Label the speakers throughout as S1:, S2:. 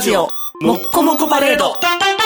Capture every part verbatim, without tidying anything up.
S1: ジオもっこもこパレード。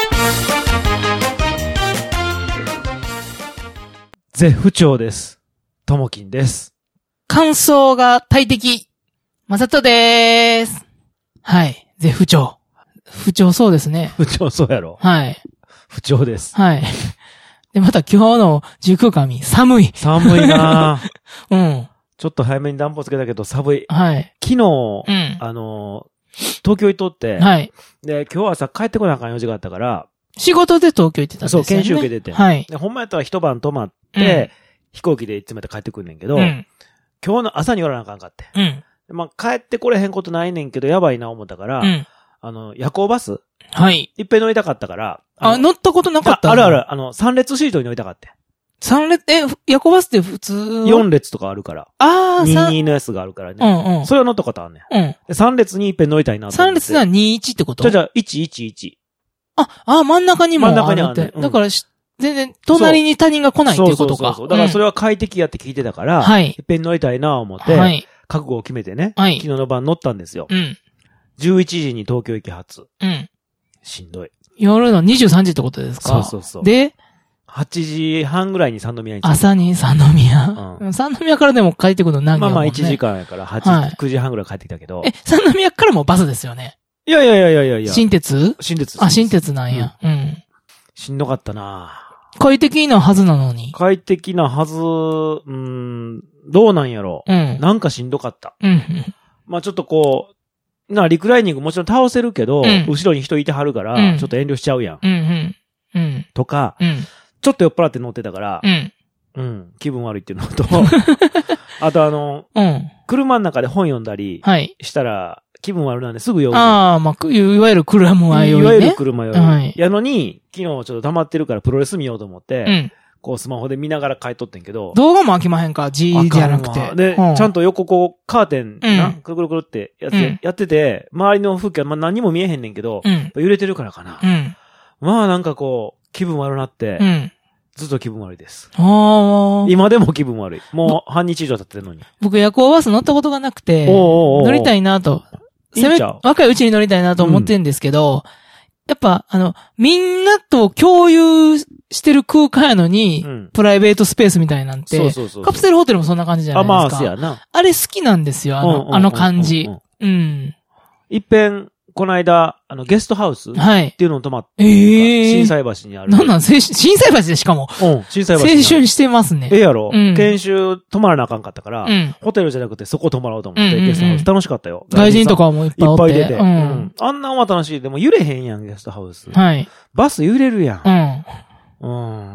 S2: 絶不調です。ともきんです。
S3: 感想が大敵。まさとでーす。はい。絶不調。不調そうですね。
S2: 不調そうやろ。
S3: はい。
S2: 不調です。
S3: はい。で、また今日の時空間寒い。
S2: 寒いな
S3: うん。
S2: ちょっと早めに暖房つけたけど寒い。
S3: はい。
S2: 昨日、
S3: うん、
S2: あの、東京行っとって、
S3: はい。
S2: で、今日朝帰ってこなあかん用事があったから、
S3: 仕事で東京行ってたんですよね。
S2: そう、研修受けてて。
S3: はい。
S2: で、ほんまやったら一晩泊まって、うん、飛行機でいつまで帰ってくんねんけど、うん、今日の朝に寄らなあかんかって。
S3: うん。
S2: まあ、帰ってこれへんことないねんけど、やばいな思ったから、うん、あの、夜行バス
S3: はい。
S2: いっぺん乗りたかったから、
S3: あ、あ乗ったことなかった
S2: あるある、あの、さん列シートに乗りたかった。
S3: さん列、え、夜行バスって普通
S2: よん列とかあるから。
S3: ああ、
S2: にじゅうにのやつがあるからね。
S3: うんうん。
S2: それを乗ったことあんねん。うん。でさん列にいっぺん乗りたいなと思って。
S3: さん列はにじゅういちってこと
S2: じゃじゃいちいちいち。
S3: あ、あ、真ん中にもあるって。真ん中にある、ね。うん、だからし、全然、隣に他人が来ないっていうことか。そうそうそう。
S2: だからそれは快適やって聞いてたから、うん、はい。いっぺん乗りたいな思って、はい。覚悟を決めてね。はい。昨日の晩乗ったんですよ。うん。じゅういちじに東京行き発。うん。しんどい。
S3: 夜のにじゅうさんじってことですか？
S2: そうそうそう。
S3: で、
S2: はちじはんぐらいに三宮に着く。
S3: 朝に三宮、うん、三宮からでも帰ってくるの何
S2: 秒も、ね、まあまあいちじかんやからはち、はい、くじはんぐらい帰ってきたけど。
S3: え、三宮からもバスですよね。
S2: いやいやいやいやいやいや。
S3: 新鉄
S2: 新鉄。
S3: あ、新鉄なんや。うん。うん、
S2: しんどかったな
S3: 快適なはずなのに。
S2: 快適なはず、うーん、どうなんやろう。うん。なんかしんどかった。うん。まあちょっとこう、な、リクライニングもちろん倒せるけど、うん、後ろに人いてはるから、うん、ちょっと遠慮しちゃうやん。うんうん。うん。とか、うん。ちょっと酔っ払って乗ってたから、うん。うん。気分悪いっていうのと、あとあの、うん。車の中で本読んだり、はい。したら、気分悪なんですぐ酔う。
S3: ああ、まあ、いわゆる車酔いね。
S2: いわゆる車酔い。はい。やのに、昨日ちょっと溜まってるからプロレス見ようと思って、うん。こうスマホで見ながら帰っとってんけど。
S3: 動画も飽きまへんか ?G じゃなくて。
S2: で、うん、ちゃんと横こう、カーテンな、うん、くるくるくるってやって、うん、やってて、周りの風景はまあ何も見えへんねんけど、うん、揺れてるからかな。うん。まあなんかこう、気分悪なって、うん。ずっと気分悪いです。ああ。今でも気分悪い。もう半日以上経ってるのに。
S3: 僕夜行バス乗ったことがなくて、おーおーおー乗りたいなと。せめ、若いうちに乗りたいなと思ってるんですけど、うん、やっぱ、あの、みんなと共有してる空間やのに、うん、プライベートスペースみたいなんて、そうそうそうそう、カプセルホテルもそんな感じじゃないですか。あ、まあ、そうやな。あれ好きなんですよ、あの、あの感じ。うん。
S2: いっぺん、この間、あの、ゲストハウスはい。っていうのを泊まって、
S3: ええー。
S2: 震災橋にある。
S3: なんなん震災橋でしかも。
S2: うん、震災橋。
S3: 青春してますね。
S2: ええやろ、うん、研修泊まらなあかんかったから、うん、ホテルじゃなくてそこ泊まろうと思って、うんうんうん、ゲストハウス楽しかったよ。
S3: 外人とかもいっぱいおって。
S2: いっぱい出て。うん。うん、あんなんは楽しい。でも揺れへんやん、ゲストハウス。はい。バス揺れるやん。うん。うん。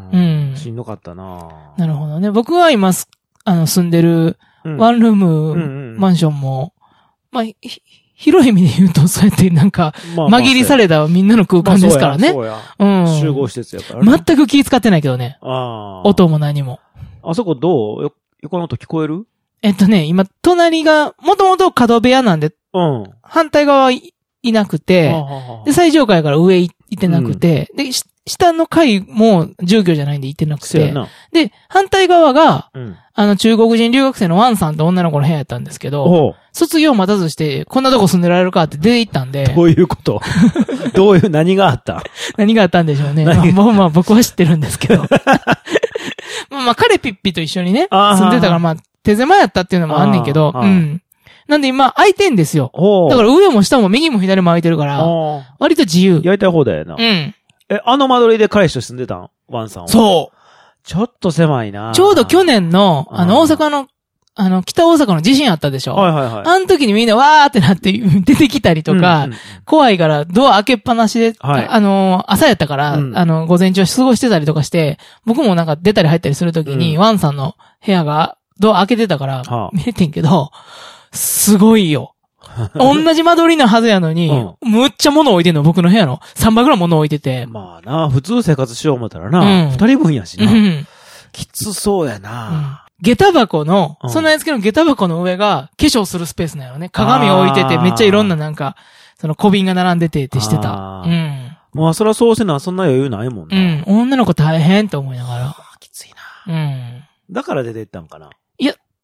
S2: うん。しんどかったな
S3: なるほどね。僕は今、あの、住んでる、ワンルーム、マンションも、まあ、広い意味で言うと、そうやってなんか、紛りされたみんなの空間ですからね。
S2: そうや。うん。集合施設やから
S3: ね。全く気使ってないけどね。ああ。音も何も。
S2: あそこどう？横の音聞こえる？
S3: えっとね、今、隣が、もともと角部屋なんで、うん。反対側いなくて、で、最上階から上行ってなくて、で、下の階も住居じゃないんで行ってなくて、で、反対側が、あの、中国人留学生のワンさんと女の子の部屋やったんですけど、卒業待たずして、こんなとこ住んでられるかって出て行ったんで。
S2: どういうことどういう、何があった
S3: 何があったんでしょうね。まあ、まあ、まあ、僕は知ってるんですけど。まあ、まあ、彼ピッピと一緒にね、住んでたから、まあ、手狭やったっていうのもあんねんけど、うん。なんで今、空いてんですよ。だから上も下も右も左も空いてるから、割と自由。
S2: やりたい方だよな。うん。え、あの間取りで彼氏と住んでたんワンさんは。
S3: そう。
S2: ちょっと狭いな。
S3: ちょうど去年の、あの、大阪の、あの、北大阪の地震あったでしょ。はいはいはい。あの時にみんなわーってなって出てきたりとか、うんうん、怖いからドア開けっぱなしで、はい、あの、朝やったから、うん、あの、午前中過ごしてたりとかして、僕もなんか出たり入ったりする時に、うん、ワンさんの部屋がドア開けてたから、見れてんけど、すごいよ。同じ間取りのはずやのに、うん、むっちゃ物置いてんの、僕の部屋の。さんばいぐらい物置いてて。
S2: まあな、普通生活しよう思ったらな、二、うん、人分やしな、うん。きつそうやな。
S3: うん下駄箱の、うん、そんなやつけど下駄箱の上が化粧するスペースなのね。鏡置いてて、めっちゃいろんななんか、その小瓶が並んでてってしてた。うん。
S2: まあそらそうせな、そんな余裕ないもんね。
S3: うん。女の子大変って思いながら。
S2: きついな。うん。だから出て行ったんかな。
S3: いや、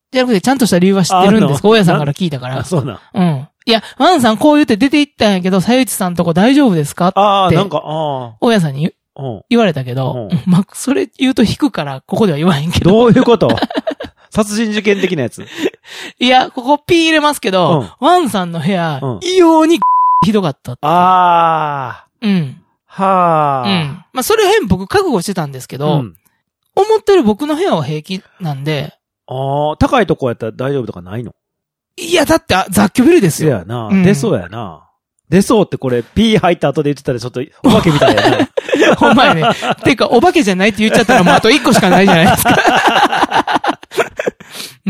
S3: じゃなくてちゃんとした理由は知ってるんです。大家さんから聞いたから。
S2: あ、そうな。
S3: うん。いや、ワンさんこう言って出て行ったんやけど、さゆちさんとこ大丈夫ですかって。
S2: ああ、なんか、ああ。
S3: 大家さんに言われたけど、まあ、それ言うと引くから、ここでは言わへんけど。
S2: どういうこと殺人事件的なやつ。
S3: いや、ここピー入れますけど、うん、ワンさんの部屋、うん、異様にひどかったって。
S2: ああ。
S3: うん。
S2: はあ。
S3: うん。まあ、それ変僕覚悟してたんですけど、うん、思ってる僕の部屋は平気なんで。
S2: ああ、高いとこやったら大丈夫とかないの？
S3: いや、だって雑居ビルですよ。
S2: そうやな、うん。出そうやな。出そうってこれ、P 入った後で言ってたらちょっとお化けみたいやな。
S3: ほんまやね。てか、お化けじゃないって言っちゃったらもうあといっこしかないじゃないですか。うん。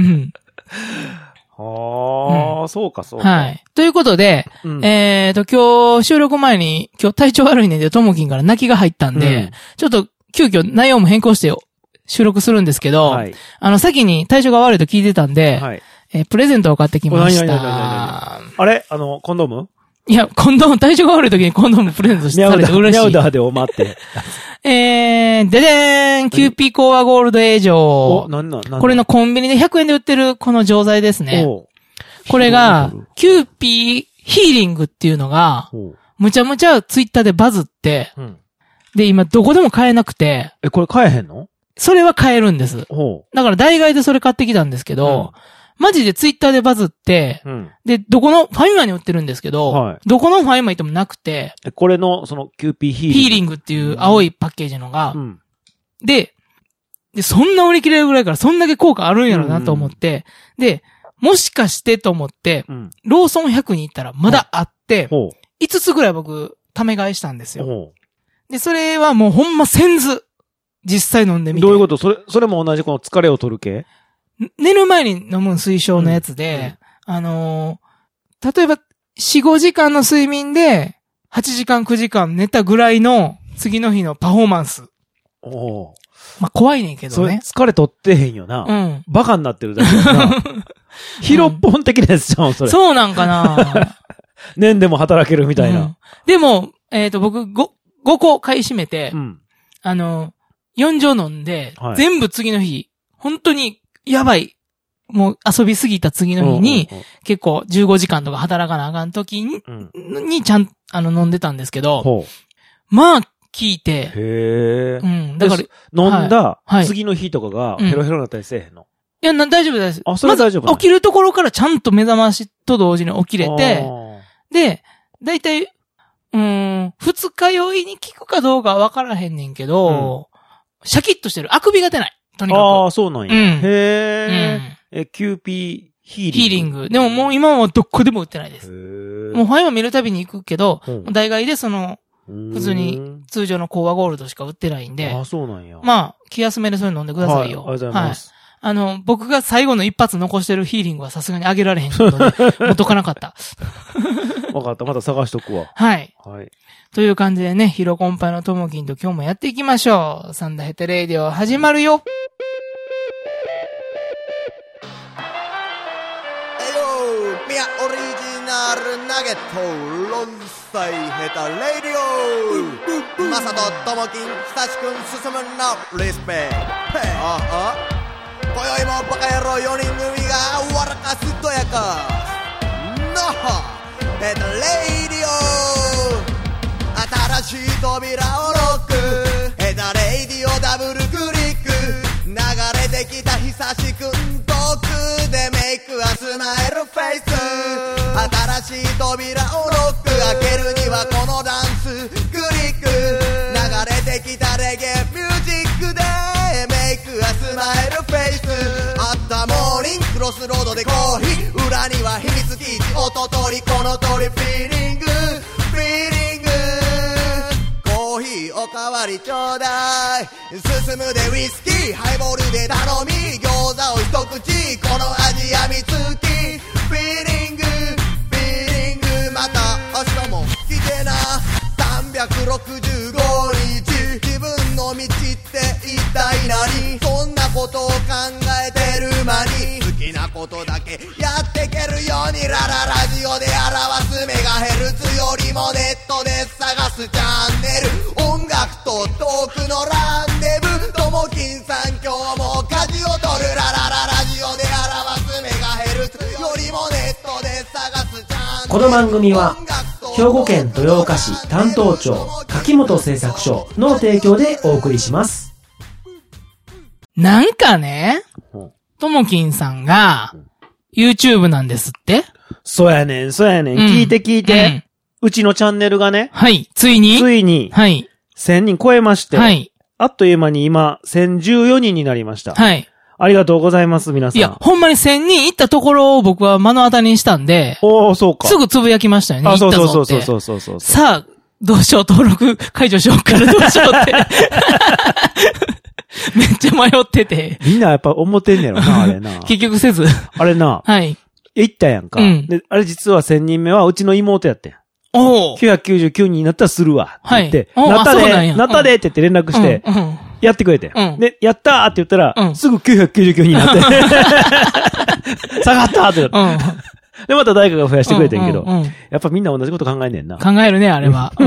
S2: はあ、うん、そうか、そうか。
S3: はい。ということで、うん、えっと、今日収録前に、今日体調悪いねんで、ともきんから泣きが入ったんで、うん、ちょっと急遽内容も変更して収録するんですけど、はい、あの、先に体調が悪いと聞いてたんで、はい、えー、プレゼントを買ってきました。
S2: あれあの、コンドーム？
S3: いや、コンドーム、体調が悪い時にコンドームプレゼントしてされて嬉しい。
S2: ミャウダーでお待って。
S3: えー、ででーん、キューピーコアゴールド A 錠。お、なんなんなんこれのコンビニでひゃくえんで売ってるこの錠剤ですね。これが、キューピーヒーリングっていうのが、むちゃむちゃツイッターでバズって、うん、で、今どこでも買えなくて。
S2: え、これ買えへんの？
S3: それは買えるんです。だから代替でそれ買ってきたんですけど、うん、マジでツイッターでバズって、うん、で、どこの、ファミマに売ってるんですけど、はい、どこのファミマ行ってもなくて、
S2: これの、その、キューピーヒーリング。
S3: ヒーリングっていう青いパッケージのが、うん、で、で、そんな売り切れるぐらいからそんだけ効果あるんやろなと思って、うん、で、もしかしてと思って、うん、ローソンひゃくに行ったらまだあって、はい、いつつぐらい僕、ため買いしたんですよ。で、それはもうほんまセンズ。実際飲んでみて。
S2: どういうこと？それ、それも同じこの疲れを取る系？
S3: 寝る前に飲む推奨のやつで、うん、あのー、例えば、よん、ごじかんの睡眠で、はちじかん、くじかん寝たぐらいの次の日のパフォーマンス。
S2: おー。
S3: まあ、怖いねんけどね。
S2: それ疲れ取ってへんよな。
S3: うん。
S2: バカになってるだけだな。ヒロッポン的なやつじゃん、それ。
S3: そうなんかな
S2: 年でも働けるみたいな。うん、
S3: でも、えっと、僕、ご、ごこ買い占めて、うん、あの、よん錠飲んで、はい、全部次の日、本当にやばい。もう遊びすぎた次の日に、うんうんうん、結構じゅうごじかんとか働かなあかん時に、うん、にちゃん、あの、飲んでたんですけど、まあ、効いて。
S2: へー。
S3: うん。だから、
S2: 飲んだ、次の日とかがヘロヘロになったりせえへんの、うん、い
S3: やな、大丈夫です。
S2: あ、それは大丈夫。
S3: まず起きるところからちゃんと目覚ましと同時に起きれて、で、だいたい、うーん、二日酔いに効くかどうかはわからへんねんけど、うんシャキッとしてる。あくびが出ない。とにかく。
S2: ああ、そうなんや。うん、へえ、
S3: うん。
S2: え、キューピーヒーリング。
S3: ヒーリング。でももう今はどこでも売ってないです。へもうファイマ見るたびに行くけど、うん、代替でその、普通に通常のコアゴールドしか売ってないんで。
S2: ああ、そうなんや。
S3: まあ、気休めでそういうの飲んでくださいよ。はい、ありがとうございます。はい。あの、僕が最後の一発残してるヒーリングはさすがにあげられへんことで、持っとかなかった。
S2: わかった。また探しとくわ。
S3: はい。
S2: はい。
S3: という感じでね、ヒロコンパイのともきんと今日もやっていきましょう。サンダヘテレイディオ始まるよ。
S4: えよー、ミアオリジナルナゲット、ロンサイヘタレイディオ。マサとともきん、久しくん進むの、リスペクト。ああ。今宵もバカ野郎よにん組が笑かすとやか。ノッヘタレイディオ。新しい扉をロックヘタレイディオダブルクリック流れてきた久しくんトークでメイクはスマイルフェイス新しい扉をロック開けるにはこのダンスクリック流れてきたレゲエミュージックでメイクはスマイルフェイスあったモーニングクロスロードでコーヒー裏には秘密基地音取りこの通りフィーリングフィーリングコーヒーおかわりちょうだい進むでウイスキーハイボールで頼み餃子を一口この味やみつきフィーリングフィーリングまた明日も来てなさんびゃくろくじゅうごにち自分の道って一体何そんなことを考えてる間に好きなことだけやってけるようにラララジオで表すメガヘルツよりもネットで探すチャンネル音楽とトークのランデブともきんさん今日も舵を取るララララジオで表
S1: この番組は兵庫県豊岡市担当庁柿本製作所の提供でお送りします。
S3: なんかね、ともきんさんが YouTube なんですって？
S2: そうやねん、そうやねん。うん、聞いて聞いて、うん。うちのチャンネルがね。
S3: はい。ついに
S2: ついに。
S3: はい。
S2: せんにん超えまして。
S3: はい。
S2: あっという間に今、せんじゅうよにんになりました。
S3: はい。
S2: ありがとうございます、皆さん。
S3: いや、ほんまにせんにん行ったところを僕は目の当たりにしたんで。
S2: おー、そうか。
S3: すぐつぶやきましたよね。
S2: あ、そうそうそうそうそうそうそう。
S3: さあ、どうしよう、登録解除しようからどうしようって。めっちゃ迷ってて。
S2: みんなやっぱ思ってんねやろな、あれな。
S3: 結局せず。
S2: あれな。
S3: はい。
S2: 行ったやんか。うん。で、あれ実はせんにんめはうちの妹やってん。
S3: おー。
S2: きゅうひゃくきゅうじゅうきゅうにんになったらするわ。
S3: はい。
S2: ってなったで、なったでって言って連絡して、うんうん、やってくれて、うん。で、やったーって言ったら、うん、すぐきゅうひゃくきゅうじゅうきゅうにんになって。下がったーってなって。うん。で、また誰かが増やしてくれてんけど、うんうんうん、やっぱみんな同じこと考えんねんな。
S3: 考えるね、あれは。うん、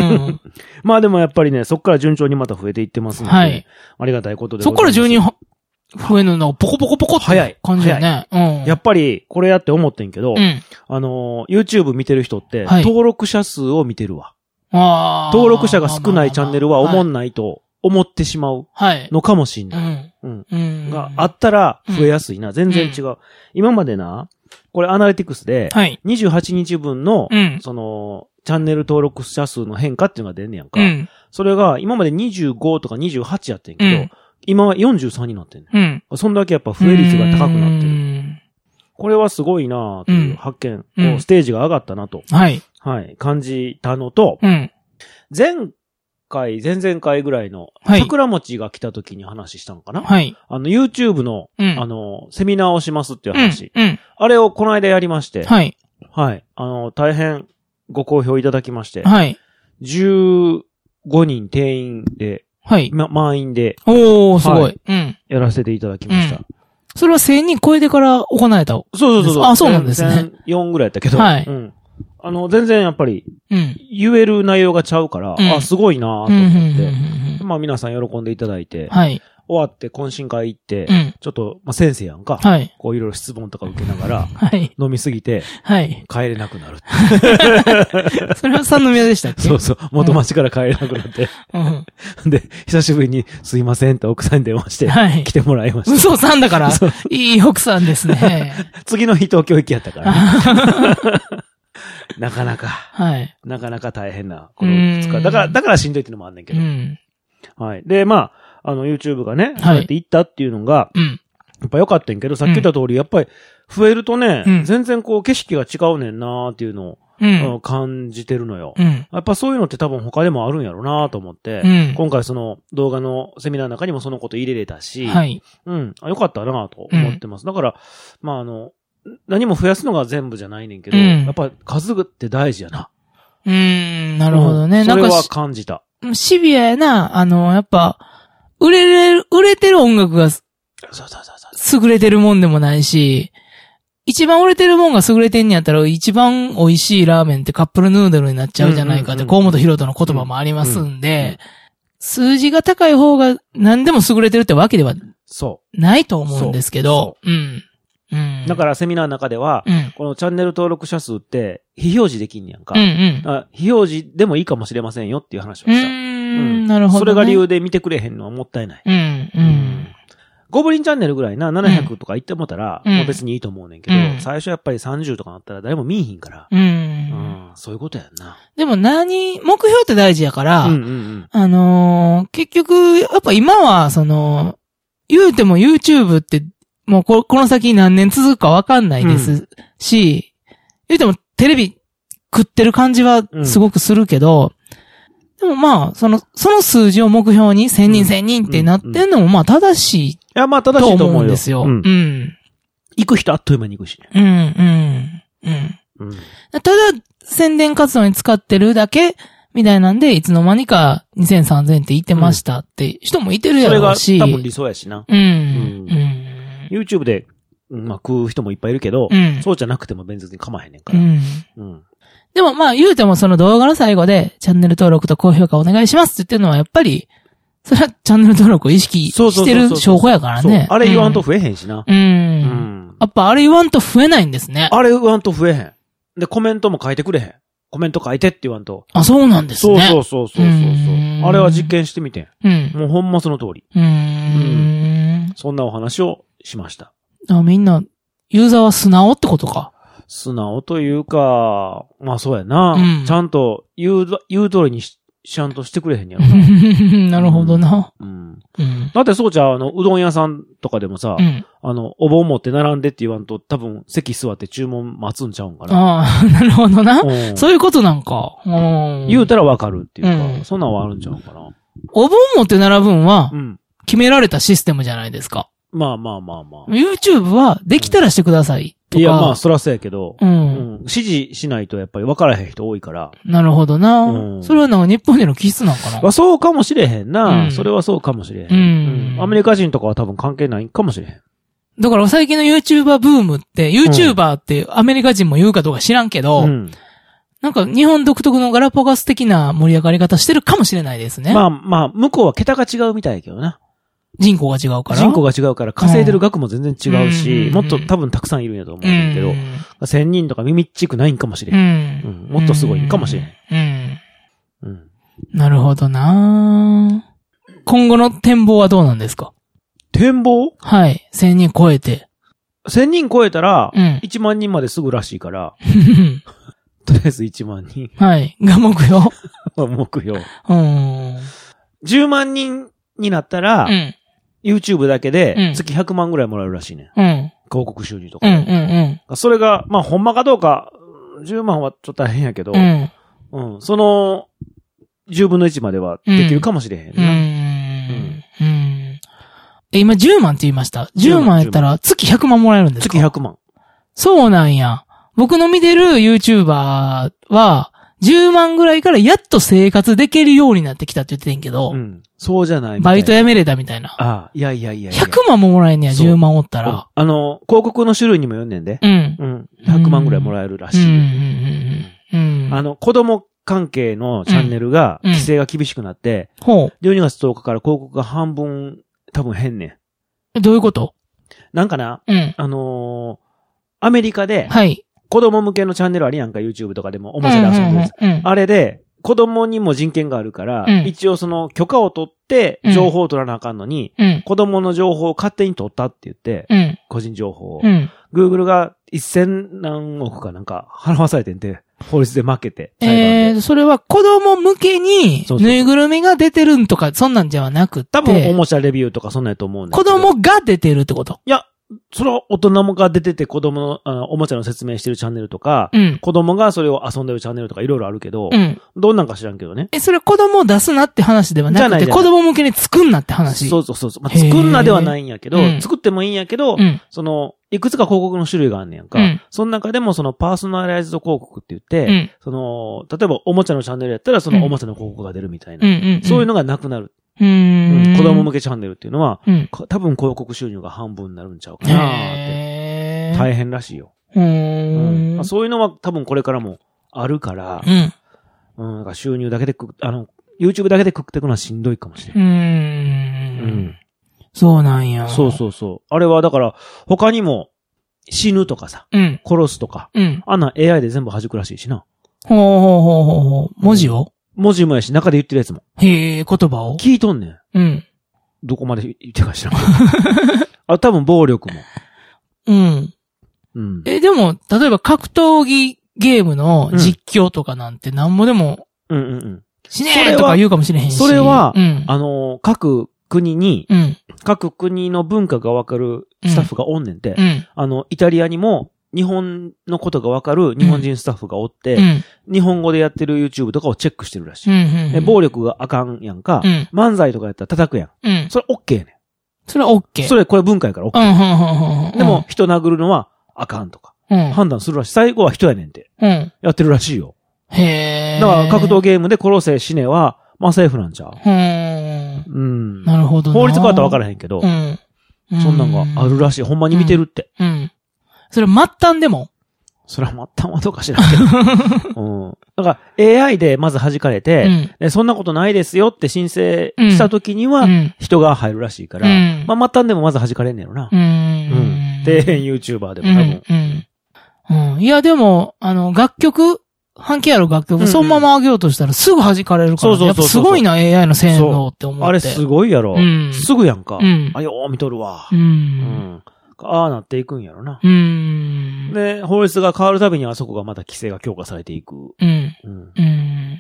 S2: まあでもやっぱりね、そっから順調にまた増えていってますので、はい、ありがたいことでございます。
S3: そっからじゅうにん増えるのポコポコポコって早い感じだよね。うん、
S2: やっぱりこれやって思ってんけど、うん、あのー、YouTube 見てる人って、はい、登録者数を見てるわ。登録者が少ないチャンネルは思んないと思ってしまうのかもしんない。はいうんうん、があったら増えやすいな。うん、全然違う、うん。今までな、これアナリティクスで、にじゅうはちにちぶんの、はい、その、チャンネル登録者数の変化っていうのが出んねやんか。うん、それが今までにじゅうごとかにじゅうはちやってんけど、うん、今はよんじゅうさんになってんね、うん。そんだけやっぱ増え率が高くなってる。これはすごいなという発見、うん、ステージが上がったなと。はい。はい。感じたのと、うん、前回、前々回ぐらいの、桜餅が来た時に話したのかなはい。あの、YouTube の、うん、あの、セミナーをしますっていう話。うん。うん、あれをこの間やりまして。はい。はい。あの、大変ご好評いただきまして。はい。じゅうごにん定員で、はい。ま、満員で。
S3: おー、すごい。はい。
S2: うん。やらせていただきました。うん、
S3: それはせんにん超えてから行えた。そう
S2: そうそうそう。
S3: あ、そうなんですね。
S2: せんよんぐらいやったけど。はい。うん。あの、全然やっぱり、うん、言える内容がちゃうから、うん、あ、すごいなぁと思って、まあ皆さん喜んでいただいて、はい、終わって懇親会行って、うん、ちょっと、まあ先生やんか、はい、こういろいろ質問とか受けながら、はい、飲みすぎて、はい、帰れなくなる。
S3: それは三宮でしたっけ？
S2: そうそう、元町から帰れなくなって、うん、で、久しぶりにすいませんって奥さんに電話して、はい、来てもらいました。
S3: 嘘さんだから、いい奥さんですね。
S2: 次の日東京行きやったから、ね。なかなか。はい。なかなか大変な、このふつか。だから、だからしんどいっていうのもあんねんけど。うん。はい。で、まあ、あの、YouTube がね、そうやって行ったっていうのが、うん。やっぱ良かったんけど、さっき言った通り、やっぱり増えるとね、うん、全然こう景色が違うねんなーっていうのを、うん、感じてるのよ。うん。やっぱそういうのって多分他でもあるんやろうなと思って、うん、今回その動画のセミナーの中にもそのこと入れれたし、はい。うん。あ、良かったなと思ってます。うん、だから、まああの、何も増やすのが全部じゃないねんけど、うん、やっぱ数って大事やな。
S3: うーん、なるほどね。
S2: うん、それは感じた。
S3: シビアやな、あの、やっぱ、売れれる、売れてる音楽が、そうそうそうそう。優れてるもんでもないし、一番売れてるもんが優れてんねやったら、一番美味しいラーメンってカップルヌードルになっちゃうじゃないかって、河本博人の言葉もありますんで、うんうんうん、数字が高い方が何でも優れてるってわけでは、そう。ないと思うんですけど、う。うん。うん、
S2: だからセミナーの中では、うん、このチャンネル登録者数って非表示できんねやんか。うんうん、あ非表示でもいいかもしれませんよっていう話をした。うー
S3: ん、なるほど、ね。
S2: それが理由で見てくれへんのはもったいない。うんうんうん、ゴブリンチャンネルぐらいな、ななひゃくとか言ってもたら、うん、もう別にいいと思うねんけど、うん、最初やっぱりさんじゅうとかなったら誰も見えひんから、うんうん、そういうことやんな。
S3: でも何、目標って大事やから、うんうんうん、あのー、結局、やっぱ今は、その、言うても YouTube って、もうこ、この先何年続くかわかんないですし、うん、言うてもテレビ食ってる感じはすごくするけど、うん、でもまあ、その、その数字を目標にせんにんせんにんってなってんのもまあ正しい。い
S2: や、まあ正しいと思うん
S3: ですよ。うん。うん、
S2: 行く人あっという間に行くしね。
S3: うん、うん、うん。うん、ただ、宣伝活動に使ってるだけ、みたいなんで、いつの間にかにせんさんぜんって言ってましたって人もいてるやろうし。
S2: それが多分理想やしな。うん。うん。YouTube で、まあ、食う人もいっぱいいるけど、うん、そうじゃなくても別に構わへんねんから。うん。うん。
S3: でもまあ、言うてもその動画の最後で、チャンネル登録と高評価お願いしますって言ってるのはやっぱり、それはチャンネル登録を意識してる証拠やからね。
S2: あれ言わんと増えへんしな。うん。うん。
S3: やっぱあれ言わんと増えないんですね。
S2: あれ言わんと増えへん。 で、コメントも書いてくれへん。コメント書いてって言わんと。
S3: あ、そうなんですね。
S2: そうそうそうそうそうそう。あれは実験してみてん。うん。もうほんまその通り。うーん。うん。そんなお話をしました。
S3: あ、みんな、ユーザーは素直ってことか。
S2: 素直というか、まあそうやな。うん、ちゃんと言う、言う通りにし、ちゃんとしてくれへんやろ
S3: な。なるほどな。うん。
S2: うん、だってそうじゃ、あの、うどん屋さんとかでもさ、うん、あの、お盆持って並んでって言わんと、多分席座って注文待つんちゃうんかな。
S3: ああ、なるほどな。そういうことなんか。
S2: 言うたらわかるっていうか、うん、そんなんはあるんちゃうかな。
S3: お盆持って並ぶんは、決められたシステムじゃないですか。
S2: まあまあまあまあ。
S3: YouTube は、できたらしてください。
S2: いや、まあ、そらそうやけど、うん、うん。指示しないとやっぱり分からへん人多いから。
S3: なるほどな。うん、それはなんか日本での気質なんかな。
S2: まあ、そうかもしれへんな、うん。それはそうかもしれへん、うんうん。アメリカ人とかは多分関係ないかもしれへん。
S3: だから最近の YouTuber ブームって、YouTuber ってアメリカ人も言うかどうか知らんけど、うん、なんか日本独特のガラパゴス的な盛り上がり方してるかもしれないですね。
S2: まあまあ、向こうは桁が違うみたいやけどな。
S3: 人口が違うから
S2: 人口が違うから稼いでる額も全然違うし、うん、もっと多分たくさんいるんやと思うんだけど、うん、千人とか耳っちくないんかもしれん、うんうん。もっとすごいんかもしれん。
S3: うんうん、なるほどな。今後の展望はどうなんですか？
S2: 展望？
S3: はい。千人超えて。
S2: 千人超えたら、一万人まですぐらしいから、とりあえず一万人。
S3: はい。が目標。
S2: 目標。うん。十万人になったら、うん、YouTube だけで月ひゃくまんぐらいもらえるらしいね。うん。広告収入とか。うんうんうん。それが、まあ、ほんまかどうか、じゅうまんはちょっと大変やけど、うん。うん。その、じゅうぶんのいちまではできるかもしれへんね。
S3: うん。うん。うん。え、今じゅうまんって言いました。じゅうまんやったら月ひゃくまんもらえるんですか？
S2: 月ひゃくまん。
S3: そうなんや。僕の見てる YouTuber は、じゅうまんぐらいからやっと生活できるようになってきたって言ってんけど。うん。
S2: そうじゃないみたいな。
S3: バイト辞めれたみたいな。
S2: ああ、いやいやいやいや。
S3: ひゃくまんももらえんねや、じゅうまんおったら。
S2: あの、広告の種類にもよんねんで。うん。うん。ひゃくまんぐらいもらえるらしい。うん。うん。あの、子供関係のチャンネルが、規制が厳しくなって、ほう。じゅうにがつとおかから広告が半分、多分変ね
S3: ん。どういうこと？
S2: なんかな、うん。あのー、アメリカで、はい。子供向けのチャンネルありやんか、YouTube とかでも、おもちゃで遊んでるやつ。うんうんうん、あれで、子供にも人権があるから、うん、一応その許可を取って、情報を取らなあかんのに、うん、子供の情報を勝手に取ったって言って、うん、個人情報を、うん。Google がせんなんおくかなんか払わされてんで、法律で負けて。
S3: えー、それは子供向けに、ぬいぐるみが出てるんとか、そんなんじゃなくて。
S2: 多分おもちゃレビューとかそんなんやと思うんだ
S3: けど。子供が出てるってこと？
S2: いや、その大人もが出てて子供の、あの、おもちゃの説明してるチャンネルとか、うん、子供がそれを遊んでるチャンネルとかいろいろあるけど、うん、どんなんか知らんけどね。
S3: え、それ子供を出すなって話ではなくて、子供向けに作んなって話。
S2: そうそうそうそう。まあ、作んなではないんやけど、作ってもいいんやけど、うん、その、いくつか広告の種類があんねやんか。うん、その中でもそのパーソナライズド広告って言って、うん、その、例えばおもちゃのチャンネルやったらそのおもちゃの広告が出るみたいな。うん、そういうのがなくなる。うん、子供向けチャンネルっていうのは、うん、多分広告収入が半分になるんちゃうかなーって。大変らしいよ。うん、まあ、そういうのは多分これからもあるから、うん、うん、収入だけで食あの、YouTube だけで食っていくのはしんどいかもしれない。うん、
S3: うん。そうなんや。
S2: そうそうそう。あれはだから他にも死ぬとかさ、うん、殺すとか、うん、あんな エーアイ で全部弾くらしいしな。
S3: ほうほうほうほうほう。文字を？
S2: 文字もやし、中で言ってるやつも。
S3: へえ、言葉を
S2: 聞いとんねん。うん。どこまで言ってるか知らんけど。あ、多分暴力も。
S3: うん。うん。え、でも、例えば格闘技ゲームの実況とかなんて何もでも、うんうんうん。しねえとか言うかもしれへんし。
S2: それは、うん、あの、各国に、うん、各国の文化がわかるスタッフがおんねんて、うん、あの、イタリアにも、日本のことがわかる日本人スタッフがおって、うん、日本語でやってる YouTube とかをチェックしてるらしい。うんうんうん、暴力があかんやんか、うん、漫才とかやったら叩くやん。うん、それ OK やねん。
S3: それは OK。
S2: それこれ文化やから OK。うん、でも人殴るのはあかんとか、うん、判断するらしい。最後は人やねんって。うん、やってるらしいよ。へー。だから格闘ゲームで殺せ死ねは、まあセーフなんちゃう。うん。うん。
S3: なるほどな。
S2: 法律変わったら分からへんけど、うん、そんなんがあるらしい。ほんまに見てるって。
S3: うん。うん、それ末端でも
S2: それは末端はどうか知らんけど。うん。だから エーアイ でまず弾かれて、うん、で、そんなことないですよって申請した時には、人が入るらしいから、うん、まあ末端でもまず弾かれんねやろな。うん。うん。底辺 YouTuber でも多分。うん。
S3: うん。いや、でも、あの、楽曲、半径ある楽曲、うんうん、そのまま上げようとしたらすぐ弾かれるから、ね、そうそうそうそう。やっぱすごいな、エーアイ の性能って思って。
S2: あれすごいやろ。うん、すぐやんか。うん、あ、よー見とるわ。うん。うん、ああなっていくんやろな。うん。で、法律が変わるたびにあそこがまた規制が強化されていく。うん。うん。うん、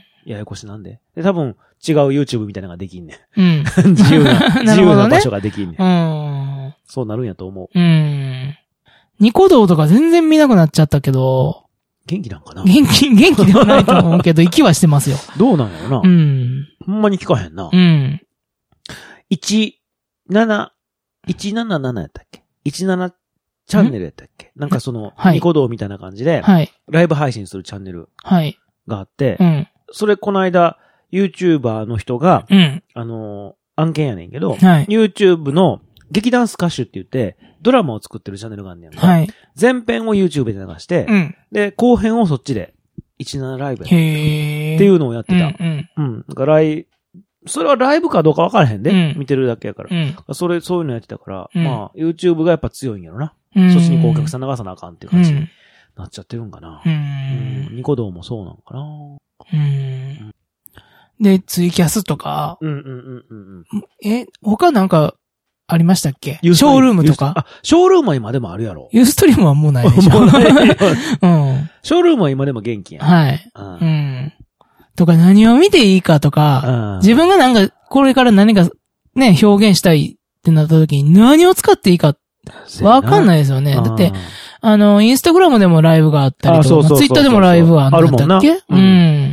S2: ややこしなんで。で、多分違う YouTube みたいなのができんねん。うん。自由な、自由な場所ができんねん。うん。そうなるんやと思う。うん。ニコ動とか全然見なくなっちゃったけど、元気なんかな元気、元気ではないと思うけど、息はしてますよ。どうなんやろな。うん。ほんまに聞かへんな。うん。いちなな、いちななななやったっけ ?いちなな チャンネルやったっけなんかその、はい、ニコ動みたいな感じで、はい。ライブ配信するチャンネルがあって、はい。うん。それこの間、YouTuber の人が、うん。あのー、案件やねんけど、はい。YouTube の劇団スカッシュって言って、ドラマを作ってるチャンネルがあんねんか。はい。前編を YouTube で流して、うん。で、後編をそっちで、いちななライブやってへー。っていうのをやってた。うん、うん。うん。なんかライ、それはライブかどうか分からへんで、うん、見てるだけやから。うん。それ、そういうのやってたから、うん、まあ、YouTube がやっぱ強いんやろな。うん。そっちにこうお客さん流さなあかんっていう感じになっちゃってるんかな。うん。うん、ニコ動もそうなんかな。うん。うん、で、ツイキャスとか。うんうんうんうん。え、他なんか、ありましたっけ？ショールームとか。あ、ショールームは今でもあるやろ。ユーストリームはもうないでしょ。もうない。うん。ショールームは今でも元気やん。はい。うん。うん。とか何を見ていいかとか、自分がなんか、これから何かね、表現したいってなった時に何を使っていいか、わかんないですよね。だって、あの、インスタグラムでもライブがあったりとか、ツイッターでもライブがあったっけ？うん。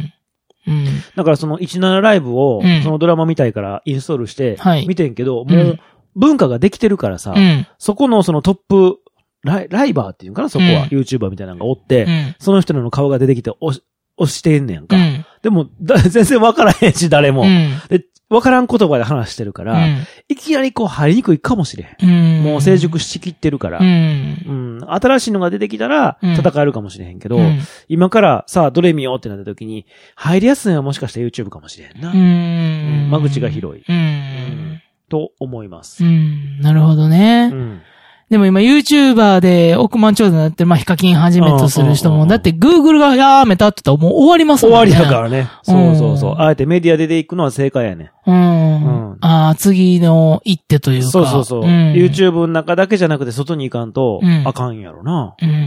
S2: うん。だからそのいちななライブを、そのドラマみたいからインストールして、見てんけど、もう、文化ができてるからさ、うん、そこのそのトップライ、ライバーっていうかな、そこは、うん、YouTuber みたいなのがおって、うん、その人の顔が出てきて押し、押してんねんか。うん、でもだ、全然わからへんし、誰も。うん、で、わからん言葉で話してるから、うん、いきなりこう入りにくいかもしれへん。うん、もう成熟しきってるから、うんうん。新しいのが出てきたら戦えるかもしれへんけど、うん、今からさあどれ見ようってなった時に、入りやすいのはもしかしたら YouTube かもしれへんな。うんうん、間口が広い。うんうんと思います。うん。なるほどね。うん。でも今 YouTuber で億万長者になって、まあ、ヒカキンはじめとする人も、だって Google がやめたって言ったらもう終わりますもんね。終わりだからね。そうそうそう。あえてメディアで出ていくのは正解やね。うん。うん。ああ、次の一手というか。そうそうそう。うん、YouTube の中だけじゃなくて外に行かんと、あかんやろな。うん。うん。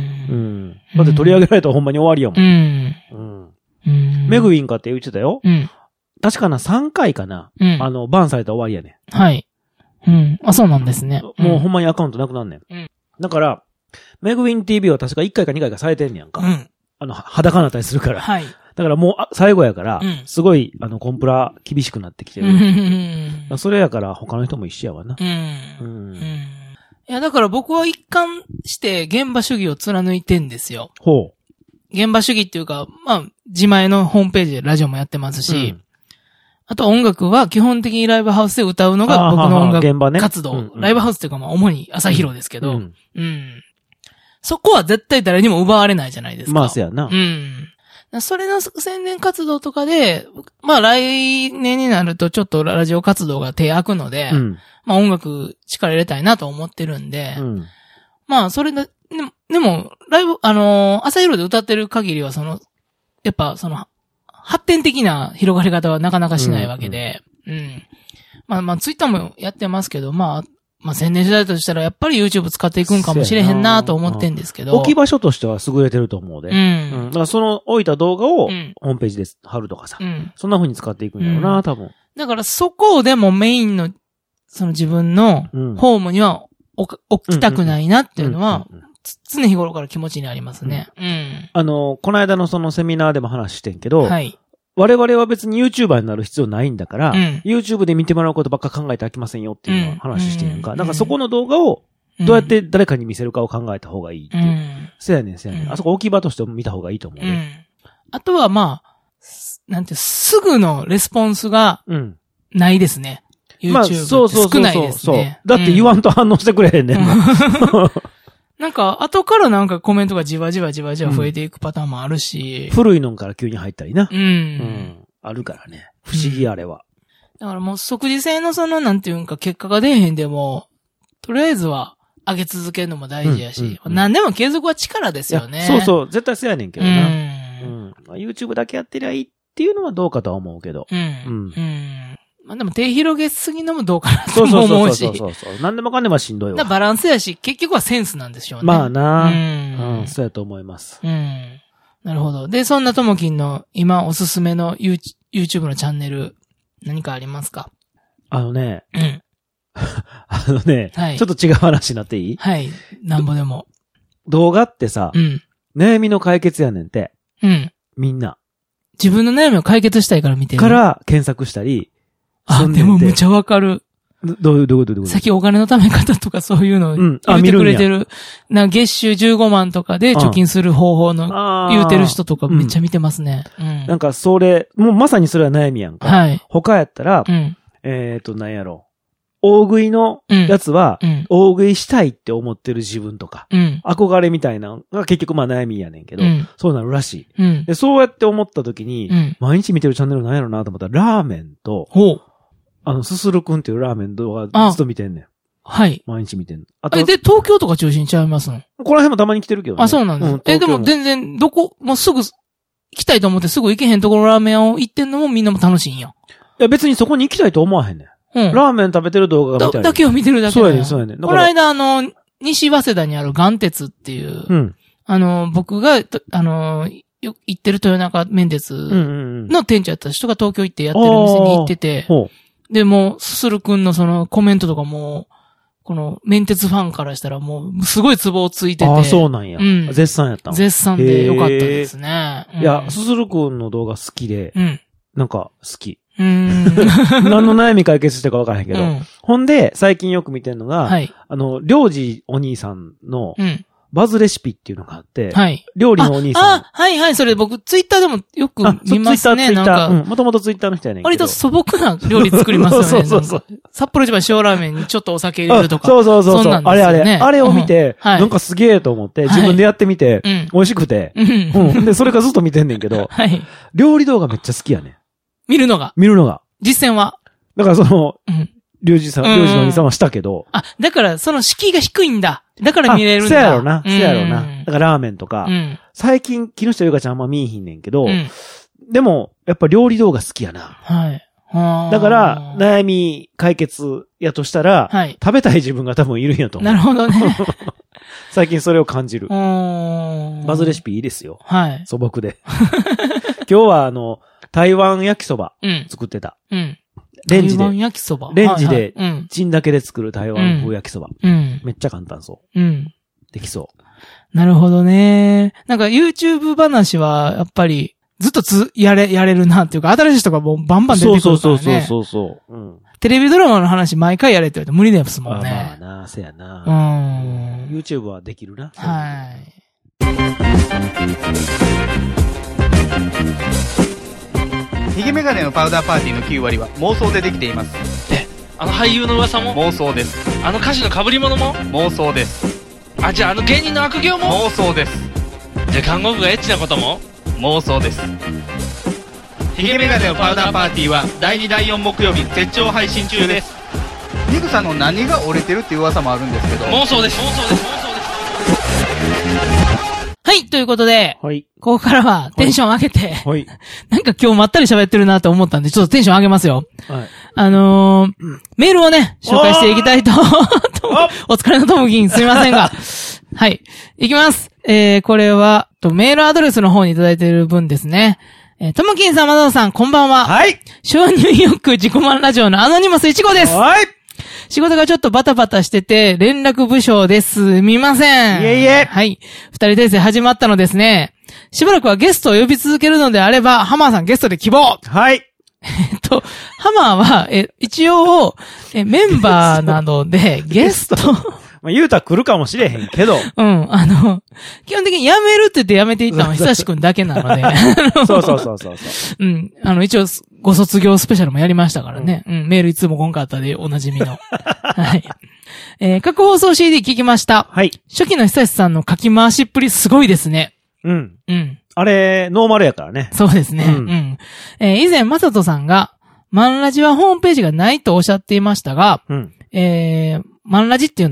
S2: だって取り上げられたらほんまに終わりやもん。うん。うん。うん。メグウィンかって言ってたよ。うん。確かなさんかいかな。うん。あの、バンされたら終わりやね。はい。うん。あ、そうなんですね。もうほんまにアカウントなくなんねん。うん。だから、メグウィン ティーブイ は確かいっかいかにかいかされてんねやんか。うん。あの、裸なったりするから。はい。だからもう、最後やから、うん、すごい、あの、コンプラ厳しくなってきてる。うん。それやから他の人も一緒やわな。うん。うん。うん、いや、だから僕は一貫して現場主義を貫いてんですよ。ほう。現場主義っていうか、まあ、自前のホームページでラジオもやってますし、うん、あと音楽は基本的にライブハウスで歌うのが僕の音楽活動。ははは現場ね、ライブハウスっていうかまあ主に朝広ですけど、うん。うん。そこは絶対誰にも奪われないじゃないですか。まあ、そうやな。うん。それの宣伝活動とかで、まあ来年になるとちょっとラジオ活動が手開くので、うん、まあ音楽力入れたいなと思ってるんで、うん、まあそれで、でも、でもライブ、あのー、朝広で歌ってる限りはその、やっぱその、発展的な広がり方はなかなかしないわけで、うん、うん。まあまあツイッターもやってますけど、まあ、まあ宣伝しないとしたらやっぱり YouTube 使っていくんかもしれへんなと思ってんですけど。置き場所としては優れてると思うで。うん。うん、だからその置いた動画をホームページで貼るとかさ。うん。そんな風に使っていくんだろうな、うん、多分。だからそこをでもメインの、その自分のホームには置きたくないなっていうのは、常日頃から気持ちにありますね。うん。うん、あの、この間のそのセミナーでも話してんけど、はい。我々は別に YouTuber になる必要ないんだから、うん、YouTube で見てもらうことばっか考えて飽きませんよっていうのを話してるんか。うん、だからそこの動画をどうやって誰かに見せるかを考えた方がいいっていう。うん、そうやねん、そうやねん。あそこ置き場としても見た方がいいと思うね。うん、あとはまあ、なんて、すぐのレスポンスがないですね。うん、YouTube って少ないですね。だって言わんと反応してくれへんねん。なんか、後からなんかコメントがじわじわじわじわ増えていくパターンもあるし。うん、古いのから急に入ったりな。うん。うん。あるからね。不思議あれは。うん、だからもう即時性のその、なんていうんか、結果が出えへんでも、とりあえずは、
S3: 上げ続けるのも大事やし、うんうんうん、何でも継続は力ですよね。
S2: そうそう、絶対そうやねんけどな。うん。うん、YouTube だけやってりゃいいっていうのはどうかとは思うけど。うん。うん。
S3: うん。まあでも手広げすぎのもどうかなとも思うし。
S2: そうそうそうそう。何でもかんでもしんどいわ。
S3: バランスやし、結局はセンスなんでしょうね。
S2: まあな。うん。うん、そうやと思います。
S3: うん。なるほど。で、そんなともきんの今おすすめの YouTube のチャンネル、何かありますか？
S2: あのね。
S3: うん。
S2: あのね、はい、ちょっと違う話になっていい？
S3: はい。なんぼでも。
S2: 動画ってさ、うん、悩みの解決やねんて。うん。みんな。
S3: 自分の悩みを解決したいから見てる。
S2: から検索したり。
S3: あ、でもむちゃわかる。
S2: どういう、どういうことどういうこと？
S3: さっきお金の貯め方とかそういうのを言ってくれてる。うん、な月収じゅうごまんとかで貯金する方法の言うてる人とかめっちゃ見てますね。うん、
S2: なんかそれ、もうまさにそれは悩みやんか。はい。他やったら、うん、えっと、なんやろ。大食いのやつは、うん、大食いしたいって思ってる自分とか、うん、憧れみたいなのが結局まあ悩みやねんけど、うん、そうなるらしい、うん、で。そうやって思った時に、うん、毎日見てるチャンネルなんやろなと思ったら、ラーメンと、あの、すするくんっていうラーメン動画ずっと見てんねん。はい。毎日見てんの。
S3: あと。え、で、東京とか中心ちゃいますの？
S2: この辺もたまに来てるけどね。
S3: あ、そうなんです。うん、え、でも全然、どこ、もうすぐ、行きたいと思ってすぐ行けへんところラーメンを行ってんのもみんなも楽しいんや。い
S2: や、別にそこに行きたいと思わへんねん。うん。ラーメン食べてる動画が見たい。
S3: だけを見てるだけ
S2: そうやねん、そうやねん。
S3: この間、あの、西早稲田にある岩鉄っていう、うん。あの、僕が、あの、よ行ってる豊中麺鉄の店長やった人が東京行ってやってる店に行ってて、うんうんうん、で、もう、すするくんのそのコメントとかも、この麺鉄ファンからしたらもう、すごいツボをついてて。
S2: ああ、そうなんや。うん。絶賛やったの。
S3: 絶賛でよかったですね。
S2: うん、いや、すするくんの動画好きで、うん。なんか、好き。うん。何の悩み解決してるか分からへんけど。うん、ほんで、最近よく見てるのが、はい、あの、りょうじお兄さんの、うん、バズレシピっていうのがあって、はい。料理のお兄さん。あ、
S3: あはいはい、それ僕、ツイッターでもよく見ますね、なんか。
S2: うん、もともとツイッターの人やねんけど。
S3: 割と素朴な料理作りますよね。そうそうそう。札幌一番塩ラーメンにちょっとお酒入れるとか。
S2: そうそうそう。そんなんですよね、あれあれ。あれを見て、うん、なんかすげえと思って、自分でやってみて、はい、美味しくて、うん、うん。で、それからずっと見てんねんけど、はい。料理動画めっちゃ好きやねん。
S3: 見るのが。
S2: 見るのが。
S3: 実践は
S2: だからその、うん。りょうじさん、りょうじのお兄さんはしたけど。
S3: あ、だからその敷居が低いんだ。だから見れるんだ。
S2: そうやろな。そうやろな。だからラーメンとか、うん、最近、木下ゆかちゃんあんま見えひんねんけど、うん、でも、やっぱ料理動画好きやな。はい。だから、悩み解決やとしたら、はい、食べたい自分が多分いるんやと思う。
S3: なるほどね。
S2: 最近それを感じる。バズレシピいいですよ。はい。素朴で。今日はあの、台湾焼きそば作ってた。うん。うんレンジで。台湾焼きそば。レンジで、チンだけで作る台湾風焼きそば。うん。めっちゃ簡単そう。うん。できそう。
S3: なるほどね。なんか YouTube 話は、やっぱり、ずっとつ、やれ、やれるなっていうか、新しい人がもうバンバン出てくるからね。そうそうそうそう。うん。テレビドラマの話毎回やれって言われて無理ですもんね。
S2: まあな、せやな。うん。YouTube はできるな。はい。
S5: ヒゲメガネのパウダーパーティーのきゅう割は妄想でできています。
S6: え、あの俳優の噂も
S5: 妄想です。
S6: あの歌手の被り物も
S5: 妄想です。
S6: あ、じゃああの芸人の悪行も
S5: 妄想です。
S6: じゃあ看護婦がエッチなことも
S5: 妄想です。ヒゲメガネのパウダーパーティーはだいにだいよん木曜日絶頂配信中です。ニグさんの何が折れてるっていう噂もあるんですけど
S6: 妄想です。妄想です。妄想です。
S3: はい、ということで、はい、ここからはテンション上げて、はい、なんか今日まったり喋ってるなと思ったんで、ちょっとテンション上げますよ。はい、あのー、メールをね、紹介していきたいと、お疲れのトムキンすみませんが、はい、いきます。えー、これは、とメールアドレスの方にいただいている分ですね。えー、トムキンさん、マダさん、こんばんは。はい。承認欲自己満ラジオのアノニマスいち号です。はい。仕事がちょっとバタバタしてて、連絡不詳です。みません。
S2: いえいえ。
S3: はい。二人訂正始まったのですね。しばらくはゲストを呼び続けるのであれば、ハマーさんゲストで希望。
S2: はい。
S3: えっと、ハマーは、え、一応、え、メンバーなので、ゲスト。
S2: まあ、言うたら来るかもしれへんけど。
S3: うん、あの、基本的に辞めるって言って辞めていったのは久しくんだけなので。
S2: そうそうそうそうそう。
S3: うん、あの、一応、ご卒業スペシャルもやりましたからね。うん、うん、メールいつもこんかったでおなじみの。はい。えー、各放送 シーディー 聞きました。はい。初期の久志さんの書き回しっぷりすごいですね。
S2: うん。うん。あれ、ノーマルやからね。
S3: そうですね。うん。うん、えー、以前、まさとさんが、マンラジはホームページがないとおっしゃっていましたが、うん。えー、マンラジっていうのは、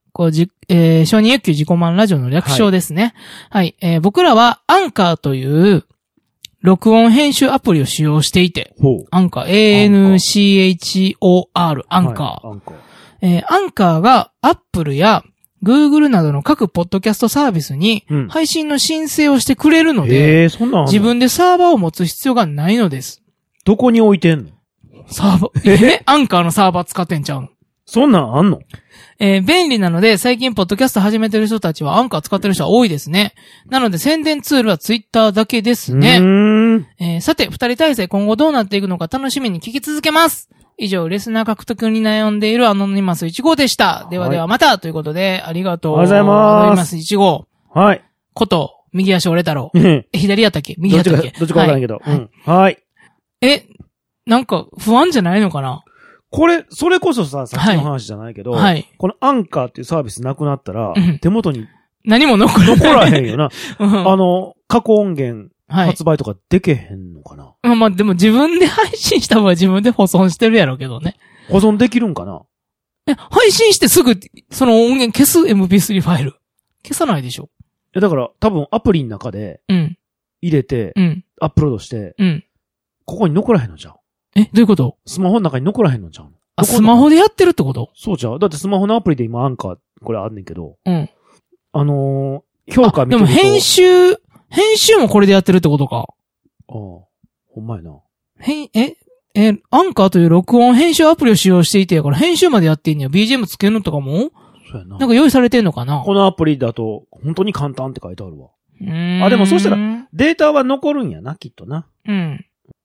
S3: こうじ、えー、承認欲求自己満ラジオの略称ですね。はい。はい、えー、僕らはアンカーという、録音編集アプリを使用していて、アンカー、エーエヌシーエイチオーアール、アンカー。はい、アンカー。えー、アンカーが Apple や Google などの各ポッドキャストサービスに配信の申請をしてくれるので、うん、そんな自分でサーバーを持つ必要がないのです。
S2: どこに置いてんの？
S3: サーバー、えアンカーのサーバー使ってんちゃうの？
S2: そんなんあんの？
S3: えー、便利なので、最近ポッドキャスト始めてる人たちはアンカー使ってる人は多いですね。なので宣伝ツールはツイッターだけですね。うーんえー、さて、二人体制今後どうなっていくのか楽しみに聞き続けます。以上、レスナー獲得に悩んでいるアノニマスいち号でした。ではではまた、はい、ということで、ありがとうございます。アノニマスいち号。はい。こと、右足折れたろ。左やったっけ右やったっけ
S2: どっちかわからないけど。はい。うん、はい。
S3: え、なんか不安じゃないのかな？
S2: これ、それこそさ、さっきの話じゃないけど、はい。このアンカーっていうサービスなくなったら、うん、手元に
S3: 何も残らない。
S2: 残らへんよな。うん、あの、過去音源、発売とかでけへんのかな？
S3: まあまあ、でも自分で配信した方が自分で保存してるやろうけどね。
S2: 保存できるんかな？
S3: え、配信してすぐ、その音源消す エムピースリー ファイル。消さないでしょ？
S2: え、だから多分アプリの中で、うん。入れて、うん。アップロードして、うん。ここに残らへんのじゃん。
S3: え、どういうこと？
S2: スマホの中に残らへんのじゃん。
S3: あ、スマホでやってるってこと？
S2: そうじゃん。だってスマホのアプリで今アンカー、これあんねんけど。うん。あのー、評価見てると。
S3: でも編集、編集もこれでやってるってことか。
S2: ああ、ほんまやな。
S3: へん、え、え、アンカーという録音編集アプリを使用していてやから編集までやってんねや。ビージーエム つけるのとかもそうやな。なんか用意されてんのかな？
S2: このアプリだと、本当に簡単って書いてあるわ。うーん。あ、でもそうしたら、データは残るんやな、きっとな。うん。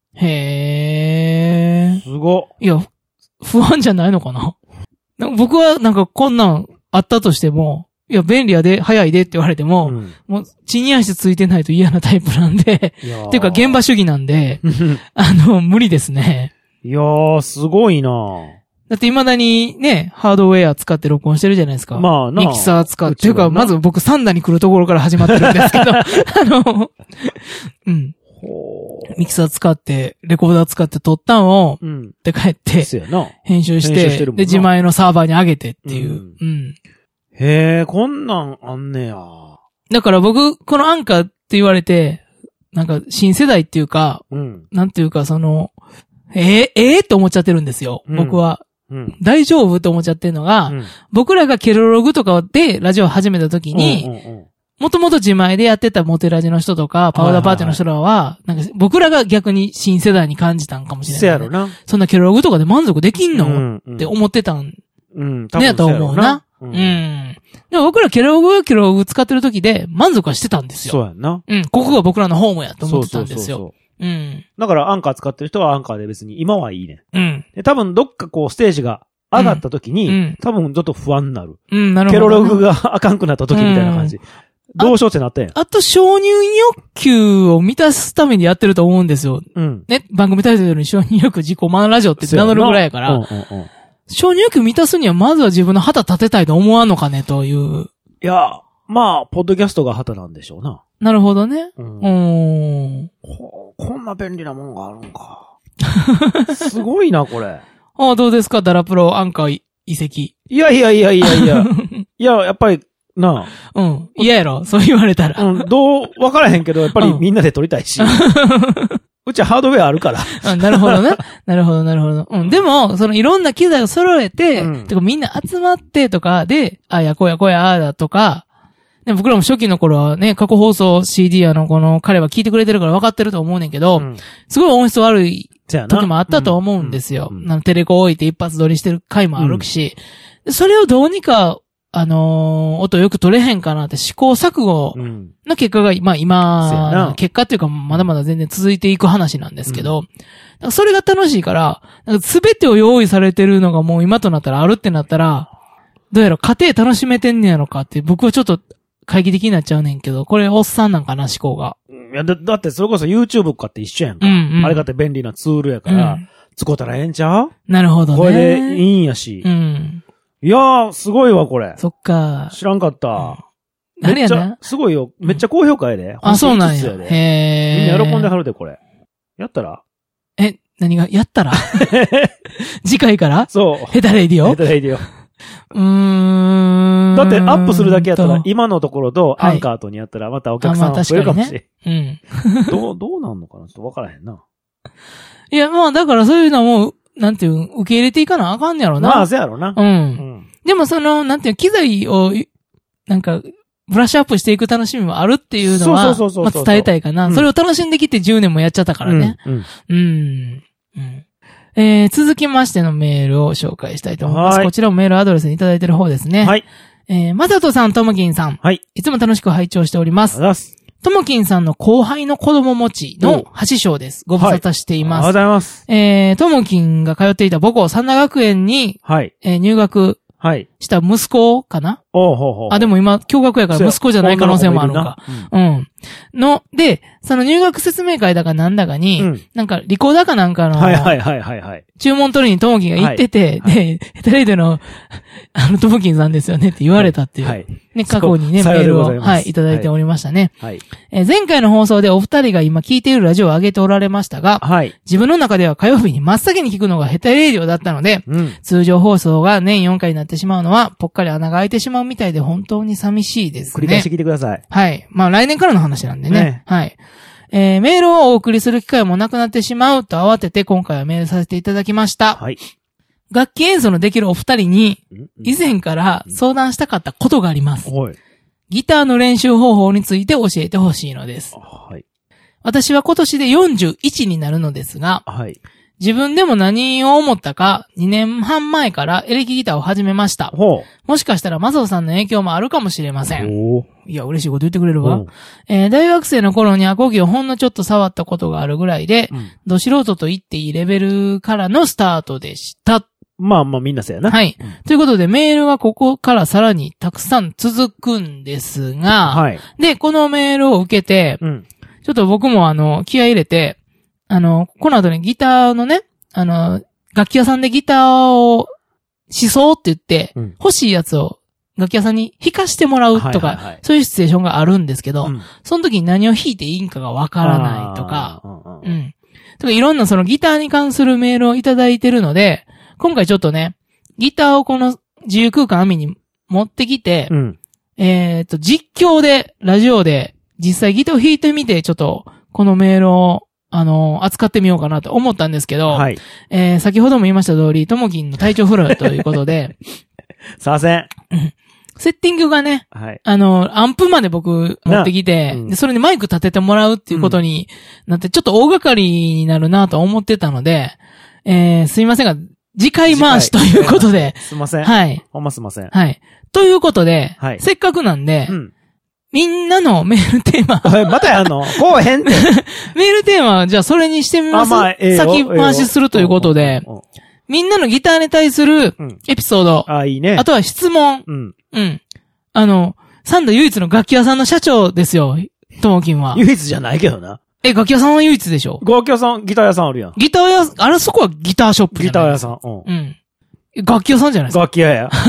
S3: へー。
S2: すご。
S3: いや、不安じゃないのかな？なんか僕はなんかこんなんあったとしても、いや、便利やで、早いでって言われても、うん、もう、地に足ついてないと嫌なタイプなんで、っていうか現場主義なんで、あの、無理ですね。
S2: いやー、すごいな
S3: だって未だにね、ハードウェア使って録音してるじゃないですか。まあな。ミキサー使って、っていうか、まず僕サンダに来るところから始まってるんですけど、あの、うん。ミキサー使って、レコーダー使って撮ったんを、うん、で帰って、編集して、してで、自前のサーバーに上げてっていう。うん。うん
S2: へえ、こんなんあんねや。
S3: だから僕、このアンカーって言われて、なんか新世代っていうか、うん、なんていうかその、えー、えー、って思っちゃってるんですよ、うん、僕は、うん。大丈夫って思っちゃってるのが、うん、僕らがケロログとかでラジオを始めた時に、もともと自前でやってたモテラジの人とか、パウダーパーティーの人らは、なんか僕らが逆に新世代に感じたんかもしれない、ね。
S2: そうやろな。
S3: そんなケロログとかで満足できんの、うんうん、って思ってたん。うん、多分ね、と思うな。うん。うん。でも僕らケロログはケロログ使ってる時で満足はしてたんですよ。
S2: そうやんな。
S3: うん。ここが僕らのホームやと思ってたんですよ。そうそうそうそう。うん。
S2: だからアンカー使ってる人はアンカーで別に今はいいね。うん。で、多分どっかこうステージが上がった時に、うん、多分ちょっと不安になる。うん、なるほど、ね。ケロログがあかんくなった時みたいな感じ。うん、どうしようってなったんや。
S3: あと承認欲求を満たすためにやってると思うんですよ。うん。ね、番組タイトルに承認欲求自己満ラジオって名乗るぐらいやから。うんうんうん。承認欲求満たすにはまずは自分の旗立てたいと思わんのかねという。
S2: いや、まあ、ポッドキャストが旗なんでしょうな。
S3: なるほどね。うん。うん
S2: こ, こんな便利なもんがあるんか。すごいな、これ。
S3: ああ、どうですか、ダラプロアンカー移籍。
S2: いやいやいやいやいや。いや、やっぱり、な
S3: あ。うん。嫌やろ、そう言われたら。
S2: うん、どう、わからへんけど、やっぱりみんなで撮りたいし。うんうちはハードウェアあるから。
S3: うん、なるほどね。なるほど、なるほど。うん。でも、そのいろんな機材を揃えて、うん、てかみんな集まってとかで、あやこやこやあだとか、ね、僕らも初期の頃はね、過去放送 シーディー あの、この彼は聞いてくれてるから分かってると思うねんけど、うん、すごい音質悪い時もあったと思うんですよ。うんうんうん、テレコ置いて一発撮りしてる回もあるし、うん、それをどうにか、あのー、音よく取れへんかなって試行錯誤の結果が、まあ今、結果っていうかまだまだ全然続いていく話なんですけど、うん、それが楽しいから、すべてを用意されてるのがもう今となったらあるってなったら、どうやら家庭楽しめてんねやろかって僕はちょっと懐疑的になっちゃうねんけど、これおっさんなんかな思考が。
S2: いやだ、だってそれこそ YouTube かって一緒やんか。うんうん、あれだって便利なツールやから、うん、使ったらええんちゃう？
S3: なるほどね。
S2: これでいいんやし。うんいやー、すごいわ、これ。
S3: そっか。
S2: 知らんかった。うん、
S3: あれやな。
S2: すごいよ。めっちゃ高評価やで。
S3: うん、あ、そうなんや。へ
S2: ー。みんな喜んではるで、これ。やったら
S3: え、何が、やったら次回から
S2: そう。
S3: ヘタレイディオ
S2: ヘタレイディオ。
S3: うーん。
S2: だってアップするだけやったら、今のところとアンカーとにやったらまたお客さん増えるかもしれん。ね、うん。どう、どうなんのかなちょっとわからへんな。
S3: いや、まあだからそういうのも、なんていう、受け入れていかなあかんやろな。
S2: まあ、そうやろな。
S3: うん。うん。でもその、なんていう、機材を、なんか、ブラッシュアップしていく楽しみもあるっていうのは、そうそうそうそう。まあ伝えたいかな、うん。それを楽しんできてじゅうねんもやっちゃったからね。うん。うん。うん。うんえー、続きましてのメールを紹介したいと思います。こちらもメールアドレスにいただいている方ですね。はい。えー、まさとさん、ともきんさん。はい。いつも楽しく拝聴しております。ありがとうございます。ともきんさんの後輩の子供持ちの橋賞です。ご無沙汰しています。はい、ありがとうございます。えー、ともきんが通っていた母校三田学園に、はい。えー、入学、はい。した息子かなおうほうほう。あ、でも今、共学やから息子じゃない可能性もあるのか。うん。うん。の、で、その入学説明会だかなんだかに、うん、なんか、リコーダーかなんかの、はいはいはいはい、はい。注文取りにともきんが行ってて、はい、で、ヘタレイドの、あの、ともきんさんですよねって言われたっていう。はい。ね、過去にね、メールを、はい、いただいておりましたね。はい。えー、前回の放送でお二人が今聞いているラジオを上げておられましたが、はい。自分の中では火曜日に真っ先に聞くのがヘタレイディオだったので、うん。通常放送が年よんかいになってしまうのは、ぽっかり穴が開いてしまうみたいで本当に寂しいですね。
S2: 繰り返して聞いてください。
S3: はい。まあ来年からの話なんでね。ねはい。えー、メールをお送りする機会もなくなってしまうと慌てて今回はメールさせていただきました。はい。楽器演奏のできるお二人に、以前から相談したかったことがあります。はい。ギターの練習方法について教えてほしいのです。はい。私は今年でよんじゅういちになるのですが、はい。自分でも何を思ったか、にねんはん前からエレキギターを始めました。ほう。もしかしたらマサオさんの影響もあるかもしれません。おいや、嬉しいこと言ってくれるわ。えー、大学生の頃にアコギをほんのちょっと触ったことがあるぐらいで、うん、ど素人と言っていいレベルからのスタートでした。
S2: まあまあみんなそうやな。
S3: はい、うん。ということでメールはここからさらにたくさん続くんですが、はい。で、このメールを受けて、うん、ちょっと僕もあの、気合い入れて、あの、この後にギターのね、あの、楽器屋さんでギターをしそうって言って、うん、欲しいやつを楽器屋さんに弾かしてもらうとか、はいはいはい、そういうシチュエーションがあるんですけど、うん、その時に何を弾いていいんかがわからないとか、うん。とかいろんなそのギターに関するメールをいただいてるので、今回ちょっとね、ギターをこの自由空間アミに持ってきて、うん、えっと、実況で、ラジオで実際ギターを弾いてみて、ちょっとこのメールをあの、扱ってみようかなと思ったんですけど、はい。えー、先ほども言いました通り、ともきんの体調不良ということで、
S2: すいません。
S3: セッティングがね、はい。あの、アンプまで僕持ってきて、うん、で、それにマイク立ててもらうっていうことになって、ちょっと大掛かりになるなと思ってたので、えー、すいませんが、次回回しということで、
S2: すいません。
S3: はい。
S2: ほんますいません。
S3: はい。ということで、はい。せっかくなんで、うん。みんなのメールテーマ。
S2: またやんのこうへんって。
S3: メールテーマ、じゃあそれにしてみます。あまあえー、先回しするということで、みんなのギターに対するエピソード。うん、あ、いいね。あとは質問。うん。うん。あの、サンド唯一の楽器屋さんの社長ですよ、ともきんは。
S2: 唯一じゃないけどな。
S3: え、楽器屋さんは唯一でしょ？
S2: 楽器屋さん、ギター屋さんあるやん。
S3: ギター屋、あれそこはギターショップじゃない？
S2: ギター屋さん。うん。うん。
S3: 楽器屋さんじゃないですか。
S2: 楽器屋や。はい。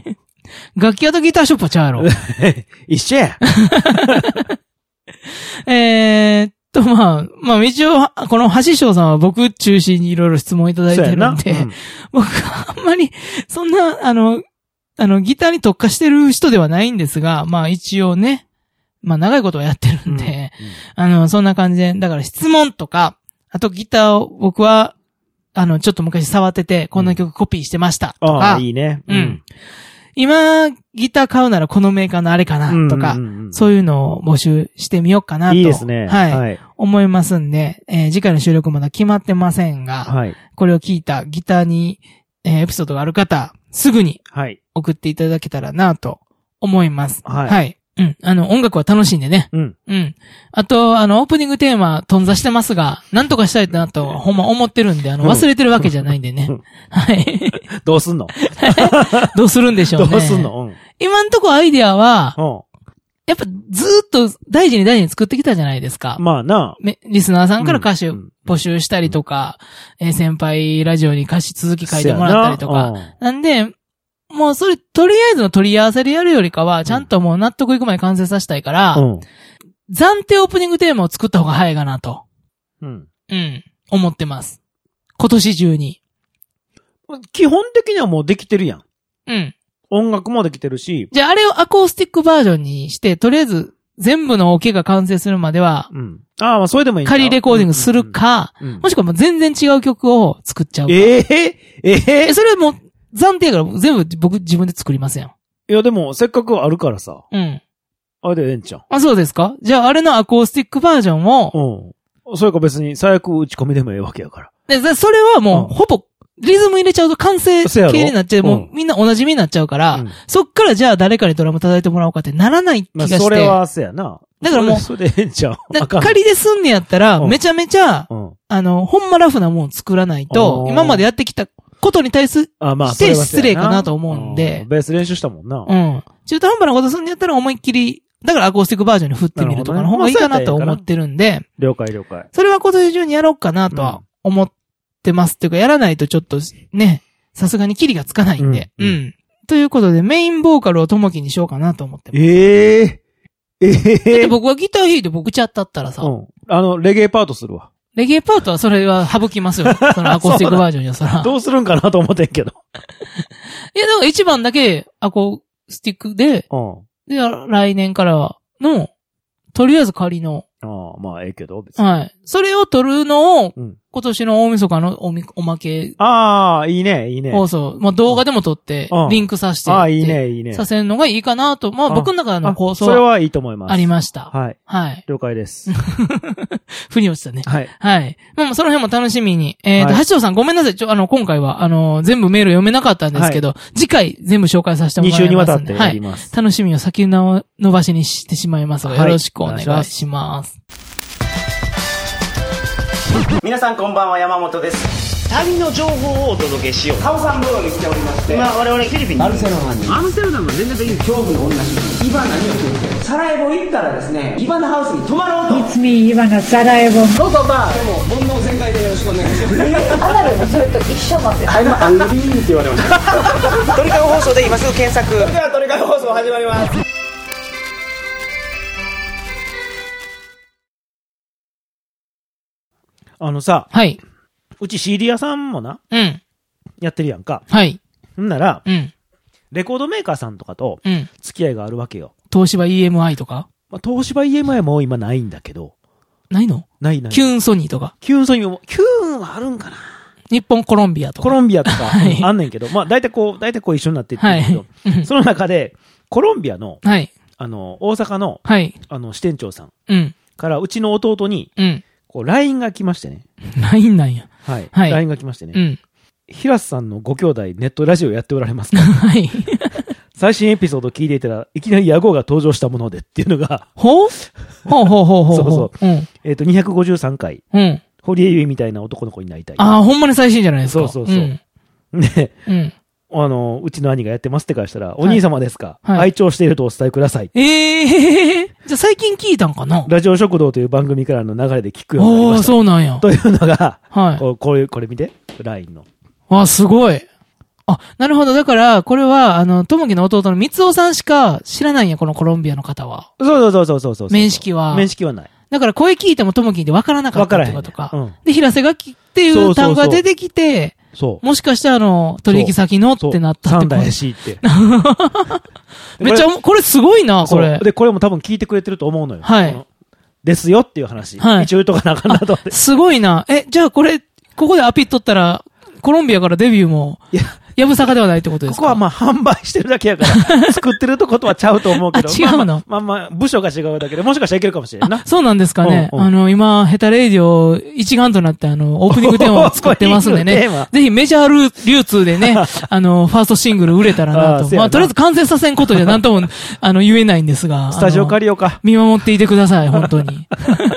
S3: 楽器屋とギターショップはちゃうやろ。
S2: 一緒や。
S3: えーっと、まあ、まあ一応、この橋翔さんは僕中心にいろいろ質問いただいてるんで、うん、僕はあんまり、そんな、あの、あの、ギターに特化してる人ではないんですが、まあ一応ね、まあ長いことはやってるんで、うんうん、あの、そんな感じで、だから質問とか、あとギターを僕は、あの、ちょっと昔触ってて、こんな曲コピーしてましたとか、
S2: ああ、いいね。
S3: うん。うん今、ギター買うならこのメーカーのあれかなとか、うんうんうん、そういうのを募集してみようかなと。
S2: いいですね。
S3: はい。はい、思いますんで、えー、次回の収録まだ決まってませんが、はい、これを聞いたギターに、えー、エピソードがある方、すぐに送っていただけたらなと思います。はい。はい。うん。あの、音楽は楽しいんでね。うん。うん。あと、あの、オープニングテーマ、頓挫してますが、なんとかしたいなと、ほんま思ってるんで、あの、忘れてるわけじゃないんでね。うん、はい。
S2: どうすんの
S3: どうするんでしょうね。
S2: どうすんの、うん、
S3: 今んとこアイデアは、うん、やっぱずーっと大事に大事に作ってきたじゃないですか。
S2: まあな。
S3: リスナーさんから歌詞を募集したりとか、うん、えー、先輩ラジオに歌詞続き書いてもらったりとか。な, なんで、もうそれ、とりあえずの取り合わせでやるよりかは、ちゃんともう納得いくまで完成させたいから、うん、暫定オープニングテーマを作った方が早いかなと。うん。うん。思ってます。今年中に。
S2: 基本的にはもうできてるやん。
S3: うん。
S2: 音楽もできてるし。
S3: じゃああれをアコースティックバージョンにして、とりあえず全部のオケが完成するまでは、
S2: うん。ああ、まあそれでもいいんだ。
S3: 仮レコーディングするか、うんうんうん、もしくはもう全然違う曲を作っちゃうか。
S2: ええー、ええー、
S3: それはもう暫定やから全部僕自分で作りませんよ。
S2: いやでもせっかくあるからさ。
S3: うん。
S2: あれでええんちゃう。
S3: あ、そうですか？じゃああれのアコースティックバージョンを、
S2: うん。それか別に最悪打ち込みでもええわけやから。
S3: で、それはもう、うん、ほぼ、リズム入れちゃうと完成形になっちゃう。もうみんな同じみになっちゃうから、うん、そっからじゃあ誰かにドラム叩いてもらおうかってならない気がして。まあ、
S2: それはせやな。
S3: だからもう、
S2: それでええんちゃう。
S3: 仮ですんねやったら、めちゃめちゃ、うん、あの、ほんまラフなもん作らないと、今までやってきたことに対すして失礼かなと思うんで。
S2: ベース練習したもんな。
S3: うん。中途半端なことすんねやったら思いっきり、だからアコースティックバージョンに振ってみるとかの方がいいかなと思ってるんで。
S2: 了解了解。
S3: それは今年中にやろうかなとは思ってます。っていうか、やらないとちょっとね、さすがにキリがつかないんで。うん。うん、ということで、メインボーカルをともきにしようかなと思ってます。
S2: ええー。ええー。だ
S3: って僕はギター弾いて僕ちゃったったらさ。
S2: うん。あの、レゲエパートするわ。
S3: レゲエパートはそれは省きますよ。そのアコースティックバージョンやそら。
S2: どうするんかなと思ってんけど。
S3: いや、だから一番だけアコースティックで、うん。で、来年からの、とりあえず仮の。
S2: ああ、まあ、ええけど、別に。
S3: はい。それを撮るのを、うん、今年の大晦日のおみ、おまけ。
S2: ああ、いいね、いいね。
S3: そうそう。まあ、動画でも撮って、リンクさせて。
S2: ああ、いいね、いいね。
S3: させるのがいいかなと。まあ、僕の中の構想は。
S2: それはいいと思います。
S3: ありました。
S2: はい。
S3: はい。
S2: 了解です。
S3: 腑に落ちたね。
S2: はい。
S3: はい。まあ、その辺も楽しみに。えっと、八尾さんごめんなさい。ちょ、あの、今回は、あの、全部メール読めなかったんですけど、次回全部紹介させてもらいます。
S2: に週にわたってやります。
S3: はい。楽しみを先延ばしにしてしまいますが、よろしくお願いします。
S7: 皆さんこんばんは、山本です。旅の情報をお届けしよう。
S8: カオサンブローに来ておりまして、
S7: 今我々フィリピン
S8: バルセロナに
S7: アムステルダムは全然できる。
S8: 恐怖の女イバナにお気をつけて、サラエボ行ったらですね、イバナハウスに泊まろうと。
S9: It's me イバナサラエボ。
S8: どうぞバーでも煩悩全開でよろしくお願いします。
S9: アナルもそれと一緒なんです。
S8: I'm angry って言われました。
S7: 鳥かご放送で今すぐ検索。
S8: それでは鳥かご放送始まります。
S2: あのさ、
S3: はい。
S2: うち シーディー 屋さんもな、
S3: うん。
S2: やってるやんか。
S3: はい。
S2: んなら、
S3: うん。
S2: レコードメーカーさんとかと、
S3: うん。
S2: 付き合いがあるわけよ。
S3: 東芝 イーエムアイ とか
S2: まあ、東芝 イーエムアイ も今ないんだけど。
S3: ないの？
S2: ないない。
S3: キューンソニーとか。
S2: キューンソニーも、キューンはあるんかな。
S3: 日本コロンビアとか。
S2: コロンビアとか、はい、あんねんけど、まあ、大体こう、大体こう一緒になっていってるんだけど、はい、その中で、コロンビアの、
S3: はい。
S2: あの、大阪の、
S3: はい。
S2: あの、支店長さん。
S3: うん。
S2: から、うちの弟に、
S3: うん。
S2: こう、ライン が来ましてね。
S3: ライン なんや。
S2: はい。はい。ライン が来ましてね。
S3: うん。
S2: 平瀬さんのご兄弟、ネットラジオやっておられますか？
S3: はい。
S2: 最新エピソード聞いていたら、いきなり野号が登場したものでっていうのが。
S3: ほうほうほうほうほう。
S2: そうそう。
S3: うん。
S2: えっと、にひゃくごじゅうさんかい。
S3: うん。
S2: 堀江由衣みたいな男の子になりたい。
S3: ああ、ほんまに最新じゃないですか。
S2: そうそうそう。うん、で、うん。あの、うちの兄がやってますって返したら、お兄様ですか、はい、愛聴しているとお伝えください。
S3: ええー、じゃあ最近聞いたんかな？
S2: ラジオ食堂という番組からの流れで聞くようになりました。
S3: ああ、そうなんや。
S2: というのが、
S3: はい。
S2: こう、こういう、これ見て。ライン の。
S3: あ、すごい。あ、なるほど。だから、これは、あの、ともきの弟の三尾さんしか知らないんや、このコロンビアの方は。
S2: そうそうそうそうそう。
S3: 面識は。
S2: 面識はない。
S3: だから声聞いてもともきで分からなかったってことか。
S2: うん、
S3: で、平瀬がきっていう単語が出てきて、そうもしかしたらあの、取引先のってなったってこと。
S2: 三代しって。
S3: めっちゃ、これすごいな、これ。
S2: で、これも多分聞いてくれてると思うのよ。
S3: はい。
S2: ですよっていう話。はい。一応言うとかなあかんなと思って。
S3: すごいな。え、じゃあこれ、ここでアピっとったら、コロンビアからデビューも。いや。やぶさかではないってことですか？
S2: ここはまあ販売してるだけやから、作ってるとことはちゃうと思うけど。
S3: 違うの？
S2: まあまあ、部署が違うだけで、もしかしたらいけるかもしれんな。
S3: そうなんですかね。うんうん、あの、今、ヘタレイディオ一丸となってあの、オープニングテーマを作ってますんでね。ぜひメジャー流通でね、あの、ファーストシングル売れたらなと。あまあ、とりあえず完成させんことじゃなんとも、あの、言えないんですが。
S2: スタジオ借りようか。
S3: 見守っていてください、本当に。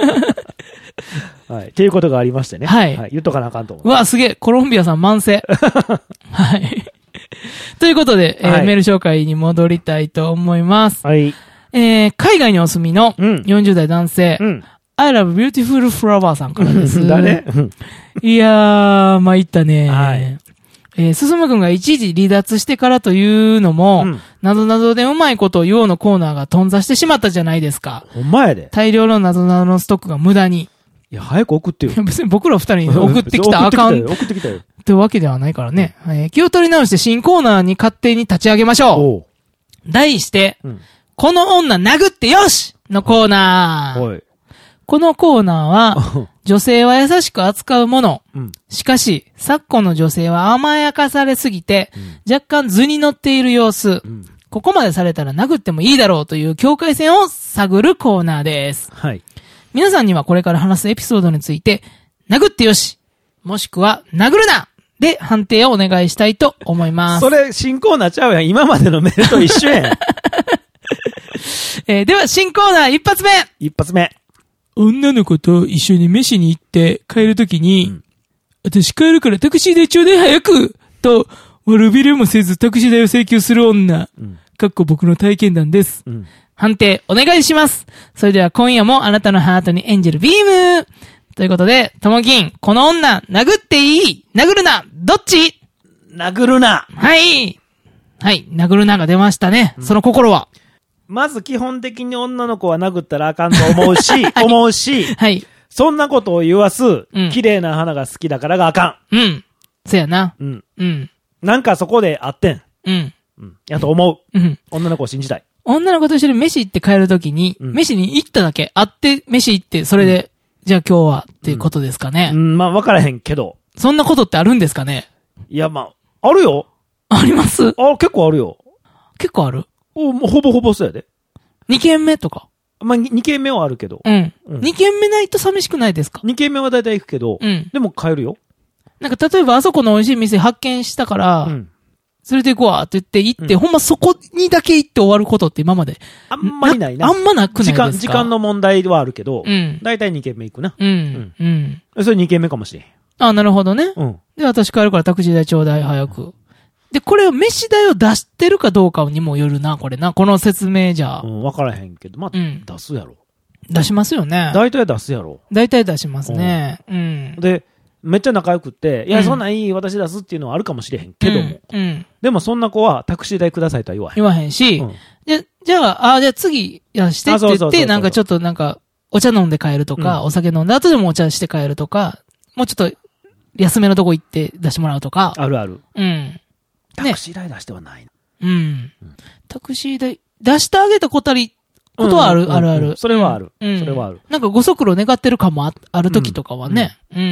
S2: はい。っていうことがありましてね。はい。はい、言っとかなあかんと思う。
S3: うわ、すげえ。コロンビアさん満世。はい。ということで、えーはい、メール紹介に戻りたいと思います。
S2: はい。
S3: えー、海外にお住みのよんじゅう代男性、うん、I love beautiful flower さんからです。
S2: 誰
S3: いやー、参ったね。はい。えー、進むくんが一時離脱してからというのも、うん、なぞなぞでうまいことようのコーナーが頓挫してしまったじゃないですか。
S2: ほんまやで。
S3: 大量のなぞなぞのストックが無駄に。
S2: いや、早く送ってよ。
S3: 別に僕ら二人に送ってきたらあかん。
S2: 送ってきたよ。
S3: というわけではないからね。えー、気を取り直して新コーナーに勝手に立ち上げましょう。題して、うん、この女殴ってよしのコーナー。はい、このコーナーは、女性は優しく扱うもの。うん、しかし、昨今の女性は甘やかされすぎて、うん、若干図に乗っている様子。うん、ここまでされたら殴ってもいいだろうという境界線を探るコーナーです。はい。皆さんにはこれから話すエピソードについて、殴ってよし、もしくは殴るなで判定をお願いしたいと思います。
S2: それ、新コーナーちゃうやん。今までのメールと一緒やん。
S3: えー、では、新コーナー一発目
S2: 一発目。
S3: 女の子と一緒に飯に行って帰るときに、うん、私帰るからタクシー代ちょうだい早くと、悪びれもせずタクシー代を請求する女。うん、かっこ僕の体験談です。うん、判定お願いします。それでは今夜もあなたのハートにエンジェルビームということで、ともきん、この女、殴っていい殴るなどっち
S2: 殴るな
S3: はいはい、殴るなが出ましたね。うん、その心は
S2: まず基本的に女の子は殴ったらあかんと思うし、はい、思うし、はい。そんなことを言わす、うん、綺麗な花が好きだからがあか
S3: ん。うん。そやな。うん。うん。
S2: なんかそこであってん。うん。うん。やと思う。うん。女の子を信じたい。
S3: 女の子と一緒に飯行って帰るときに、うん、飯に行っただけ、会って飯行って、それで、うん、じゃあ今日はっていうことですかね。
S2: うん、うん、まあ分からへんけど。
S3: そんなことってあるんですかね。
S2: いや、まあ、あるよ。
S3: あります。
S2: あ、結構あるよ。
S3: 結構ある。
S2: お、もうほぼほぼそうやで。
S3: 二軒目とか。
S2: まあ、二軒目はあるけど。
S3: うん。うん、二軒目ないと寂しくないですか？
S2: 二軒目はだいたい行くけど、うん。でも帰るよ。
S3: なんか例えばあそこの美味しい店発見したから、うん。連れて行こうわって言って行って、うん、ほんまそこにだけ行って終わることって今まで。
S2: あんまりないな。
S3: あんまなくないですか？
S2: 時間、時間の問題はあるけど、うん。だいたい二軒目行くな。うん。うん。うん。それ二軒目かもしれん。
S3: あ、なるほどね。うん。で、私帰るからタクシー代ちょうだい早く。で、これを飯代を出してるかどうかにもよるな、これな。この説明じゃ。
S2: うん、わからへんけど。まあ、うん、出すやろ。
S3: 出しますよね。
S2: 大体出すやろ。
S3: 大体出しますね。うん。
S2: で、めっちゃ仲良くって、いや、そんなんいい、私出すっていうのはあるかもしれへんけども。うん。うん、でもそんな子はタクシー代くださいとは言わへん。
S3: 言わへんし、うん、で、じゃあ、あ、じゃあ次、やしてって言って、なんかちょっとなんか、お茶飲んで帰るとか、うん、お酒飲んだ後でもお茶して帰るとか、もうちょっと、安めのとこ行って出してもらうとか。
S2: あるある。
S3: うん。
S2: タクシー代出してはない、ね、
S3: うん。うん。タクシー代、出してあげたことあり、ことはある、うんうんうん、あるある。
S2: それはある。うん。それはある。
S3: なんかご足労願ってるかも あ, ある時とかはね、うん。うん。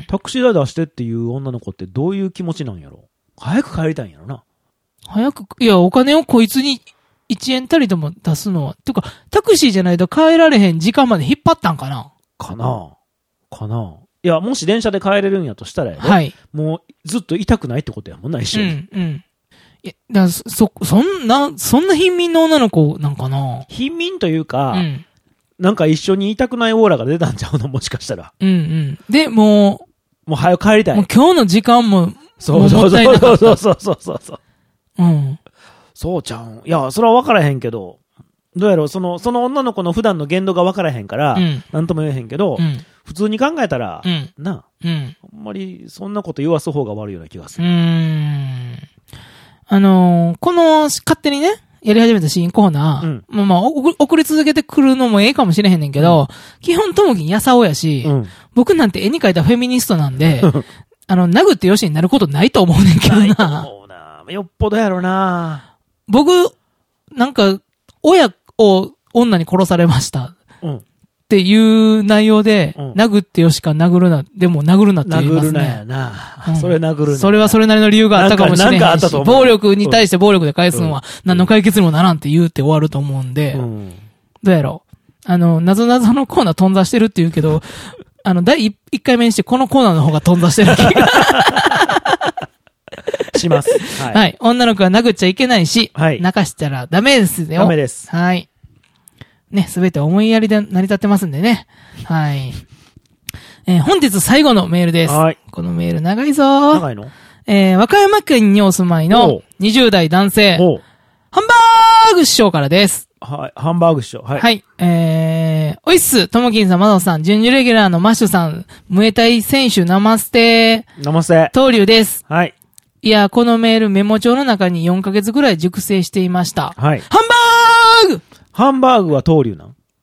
S2: タクシー代出してっていう女の子ってどういう気持ちなんやろ？早く帰りたいんやろな。
S3: 早く、いや、お金をこいつにいちえんたりでも出すのは、てか、タクシーじゃないと帰られへん時間まで引っ張ったんかな？
S2: かなかないや、もし電車で帰れるんやとしたらやね。はい。もう、ずっと痛くないってことやもんな、一緒に。うん、うん。
S3: いや、だそ、そんな、そんな貧民の女の子なんかな？
S2: 貧民というか、うん、なんか一緒に痛くないオーラが出たんちゃうの？もしかしたら。
S3: うんうん。で、も
S2: う、もう早く帰りたい。もう
S3: 今日の時間も、
S2: そうそうそうそうそうそうそうそう。
S3: うん。
S2: そうちゃうん。いや、それは分からへんけど、どうやろう、その、その女の子の普段の言動が分からへんから、うん、なんとも言えへんけど、うん、普通に考えたら、うん、な、うん、あんまりそんなこと言わす方が悪いような気がする。
S3: うーん。あのー、この、勝手にね、やり始めた新コーナー、うん、まあまあ、送り続けてくるのもええかもしれへんねんけど、うん、基本ともきんやさおやし、うん、僕なんて絵に描いたフェミニストなんで、あの、殴ってよしになることないと思うねんけどな。ないと思う
S2: な。よっぽどやろな。
S3: 僕、なんか、親を女に殺されました。うん。っていう内容で、うん、殴ってよしか殴るな、でも殴るなって言いますね。
S2: 殴るなやな。うん、それ殴るな。
S3: それはそれなりの理由があったかもしれないし。なんかあったと思う。暴力に対して暴力で返すのは何の解決にもならんって言うって終わると思うんで、うん、どうやろう。あの、謎々のコーナー頓挫してるって言うけど、あの、第一回目にしてこのコーナーの方が頓挫してる気が。
S2: します。
S3: はい。はい。女の子は殴っちゃいけないし、はい。泣かしたらダメですよ。
S2: ダメです。
S3: はい。ね、すべて思いやりで成り立ってますんでね。はい。えー、本日最後のメールです。はい。このメール長いぞ。
S2: 長いの？
S3: えー、和歌山県にお住まいのにじゅう代男性。ハンバーグ師匠からです。
S2: はい。ハンバーグ師匠。はい。
S3: はい。えー、おいっす。ともきんさん、まどさん、準々レギュラーのマッシュさん、ムエタイ選手、ナマステ。
S2: ナマステ。
S3: 東流です。
S2: はい。
S3: いや、このメールメモ帳の中によんかげつぐらい熟成していました。
S2: はい。
S3: ハンバーグ
S2: ハンバーグは東流なん？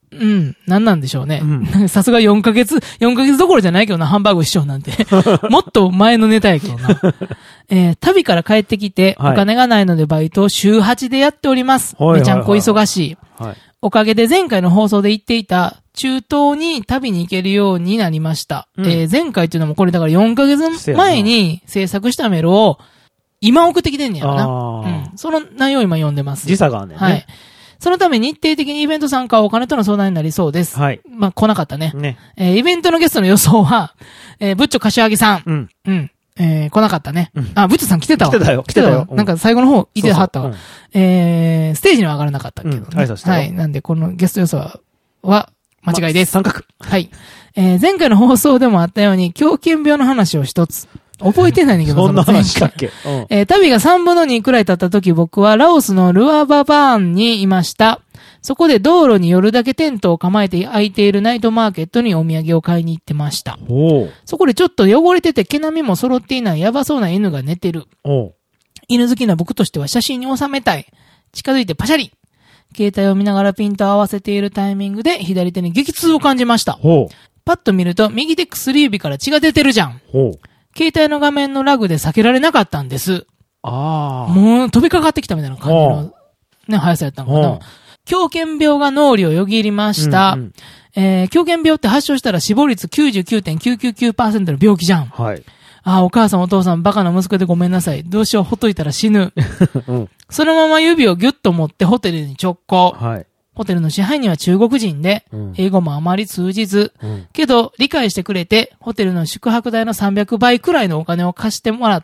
S3: うん。なんなんでしょうね。さすがよんかげつ、よんかげつどころじゃないけどな、ハンバーグ師匠なんて。もっと前のネタやけどな。えー、旅から帰ってきて、はい、お金がないのでバイトを週はちでやっております。はい、めちゃんこ忙しい。はい、おかげで前回の放送で言っていた、中東に旅に行けるようになりました。うん、えー、前回っていうのもこれだからよんかげつまえに制作したメールを、今送ってきてんねやろな。うん。その内容を今読んでます。
S2: 時差があんねんね。
S3: はい。そのため日程的にイベント参加はお金との相談になりそうです。はい。まあ、来なかったね。ね。えー、イベントのゲストの予想は、えー、ブッチョ柏木さん。うん。うん。えー、来なかったね。うん、あ、ブッチョさん来てたわ。
S2: 来てたよ。
S3: 来てたよ。うん、なんか最後の方、いてはったわ。そうそううん、えー、ステージには上がらなかったけどね。うん、はい。なんで、このゲスト予想は、間違いです。
S2: ま、三角。
S3: はい。えー、前回の放送でもあったように、狂犬病の話を一つ。覚えてないんだけど、
S2: そんな話したっけ、うん、
S3: えー、旅がさんぶんのにくらい経った時、僕はラオスのルアババーンにいました。そこで道路に夜だけテントを構えて空いているナイトマーケットにお土産を買いに行ってました。そこでちょっと汚れてて毛並みも揃っていないヤバそうな犬が寝てる。犬好きな僕としては写真に収めたい。近づいてパシャリ。携帯を見ながらピントを合わせているタイミングで左手に激痛を感じました。パッと見ると右手薬指から血が出てるじゃん。携帯の画面のラグで避けられなかったんです。ああ。もう飛びかかってきたみたいな感じのね、速さやったのかな。狂犬病が脳裏をよぎりました。うんうんえー、狂犬病って発症したら死亡率 きゅうじゅうきゅうてんきゅうきゅうきゅうパーセント の病気じゃん。はい。ああ、お母さんお父さんバカな息子でごめんなさい。どうしよう、ほっといたら死ぬ。うん、そのまま指をギュッと持ってホテルに直行。はい。ホテルの支配人は中国人で、うん、英語もあまり通じず、うん、けど理解してくれて、ホテルの宿泊代のさんびゃくばいくらいのお金を貸してもらって、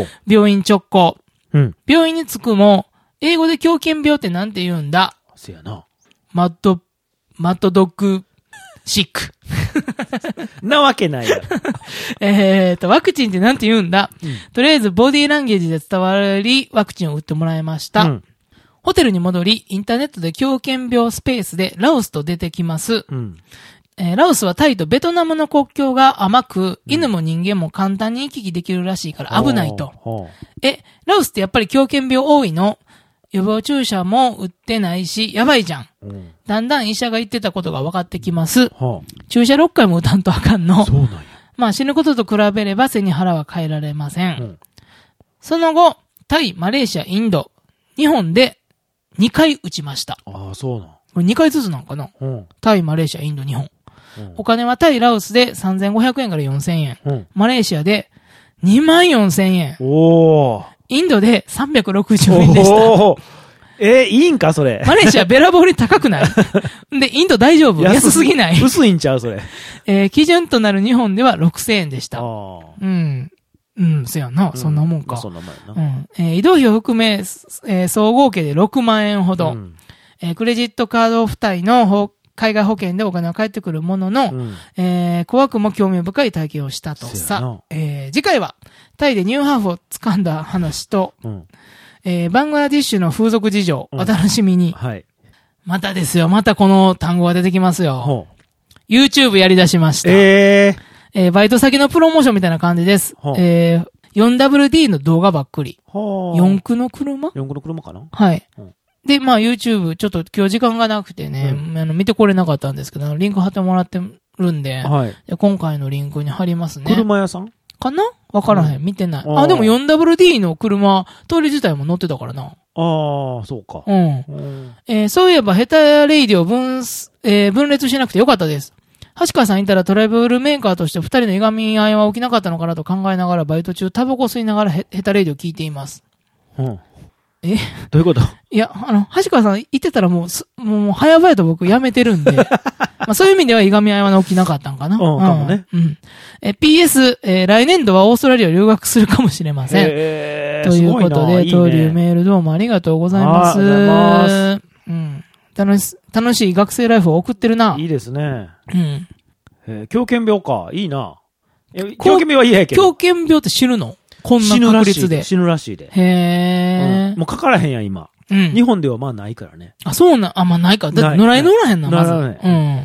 S3: 病院直行、うん。病院に着くも、英語で狂犬病ってなんて言うんだ？
S2: せやな。
S3: マッド、マッドドッグ、シック。
S2: なわけないよ。
S3: えっと、ワクチンってなんて言うんだ、うん、とりあえずボディーランゲージで伝わり、ワクチンを打ってもらいました。うんホテルに戻り、インターネットで狂犬病スペースでラオスと出てきます。うんえー、ラオスはタイとベトナムの国境が甘く、うん、犬も人間も簡単に行き来できるらしいから危ないと。え、ラオスってやっぱり狂犬病多いの？予防注射も打ってないし、やばいじゃん。うん、だんだん医者が言ってたことが分かってきます。注射ろっかいも打たんとあかんの。そうなんや。まあ死ぬことと比べれば背に腹は変えられません。うん、その後、タイ、マレーシア、インド、日本で、にかい打ちました。
S2: ああ、そうなん。こ
S3: れにかいずつなんかな、うん、タイ、マレーシア、インド、日本、うん。お金はタイ、ラオスでさんぜんごひゃくえんからよんせんえん。うん、マレーシアでにまんよんせんえん。おー。インドでさんびゃくろくじゅうえんでした。おー。
S2: えー、いいんかそれ。
S3: マレーシアべらぼうに高くないで、インド大丈夫安すぎない。
S2: 薄いんちゃうそれ。
S3: えー、基準となる日本ではろくせんえんでした。あうん。うん、そやな、うん。そんなもんか。そんなもんやな。うん。えー、移動費を含め、えー、総合計でろくまんえんほど。うん、えー、クレジットカード付帯の海外保険でお金が返ってくるものの、うん、えー、怖くも興味深い体験をしたとさ。えー、次回は、タイでニューハーフを掴んだ話と、うん、えー、バングラディッシュの風俗事情、お楽しみに。はい。またですよ、またこの単語が出てきますよ。YouTube やり出しました。えー。えー、バイト先のプロモーションみたいな感じです。えー、よんダブリューディー の動画ばっくり。よん区の車 ?よん 区
S2: の車かな
S3: はい。うん、で、まあ YouTube、ちょっと今日時間がなくてね、うん、あの見てこれなかったんですけど、リンク貼ってもらってるんで、はい、今回のリンクに貼りますね。
S2: 車屋さん
S3: かなわからへん、うん。見てない。あ、でも よんダブリューディー の車、通り自体も乗ってたからな。あ
S2: あ、そうか。
S3: うん。うんえー、そういえば、ヘタレイディを分、えー、分裂しなくてよかったです。橋川さんいたらトラベルメーカーとして二人のいがみ合いは起きなかったのかなと考えながらバイト中タバコ吸いながらヘタレイディを聞いています。うん。え
S2: どういうこと？
S3: いや、あの、橋川さん言ってたらもうす、もう早々と僕やめてるんで。まあそういう意味ではいがみ合いは起きなかったんかな。うん、かもね。うん。え、ピーエス、えー、来年度はオーストラリアを留学するかもしれません。えー、ということで、登竜メールどうもありがとうございます。ありがとうございます。うん。楽し、楽しい学生ライフを送ってるな。
S2: いいですね。うん。えー、狂犬病か。いいな。え、狂犬病は嫌やけど。
S3: 狂犬病って死ぬの？こんな確率で。
S2: 死ぬらしいで。
S3: へー、
S2: うん。もうかからへんやん、今。うん。日本ではまあないからね。
S3: あ、そうな、あ、まあないか。だって野良犬おらへんな、まず。うん。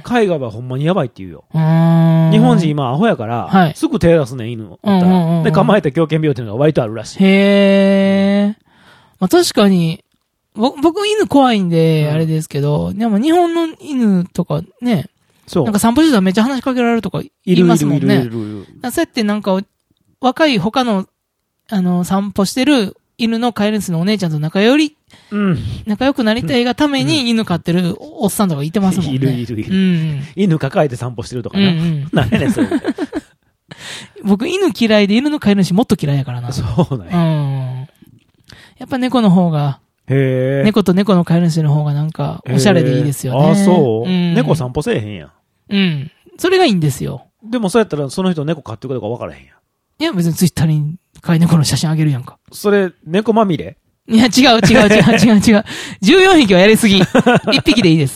S2: 海外はほんまにやばいって言うよ。うん。日本人今アホやから、はい。すぐ手出すね、犬。うんうんうん。で、構えて狂犬病っていうのが割とあるらしい。
S3: へー。まあ確かに、 僕犬怖いんで、あれですけど、うん、でも日本の犬とかね、そう。なんか散歩してたらめっちゃ話しかけられるとか言いますもんね。いるいるいるいるいる。そうやってなんか、若い他の、あの、散歩してる犬の飼い主のお姉ちゃんと仲より、うん、仲良くなりたいがために犬飼ってるおっさんとかいてますもんね。いるいるいる。うん、犬抱えて散歩してるとかな。うんうん、何やねん、それ。僕犬嫌いで犬の飼い主もっと嫌いやからな。そうね。うん。やっぱ猫の方が、へ猫と猫の飼い主の方がなんか、おしゃれでいいですよね。ああ、そう、うん、猫散歩せえへんやん。うん。それがいいんですよ。でもそうやったらその人猫飼ってるかどうか分からへんやん。いや、別にツイッターに飼い猫の写真あげるやんか。それ、猫まみれ？いや、違う違う違う違う違う。じゅうよんひきはやりすぎ。いっぴきでいいです。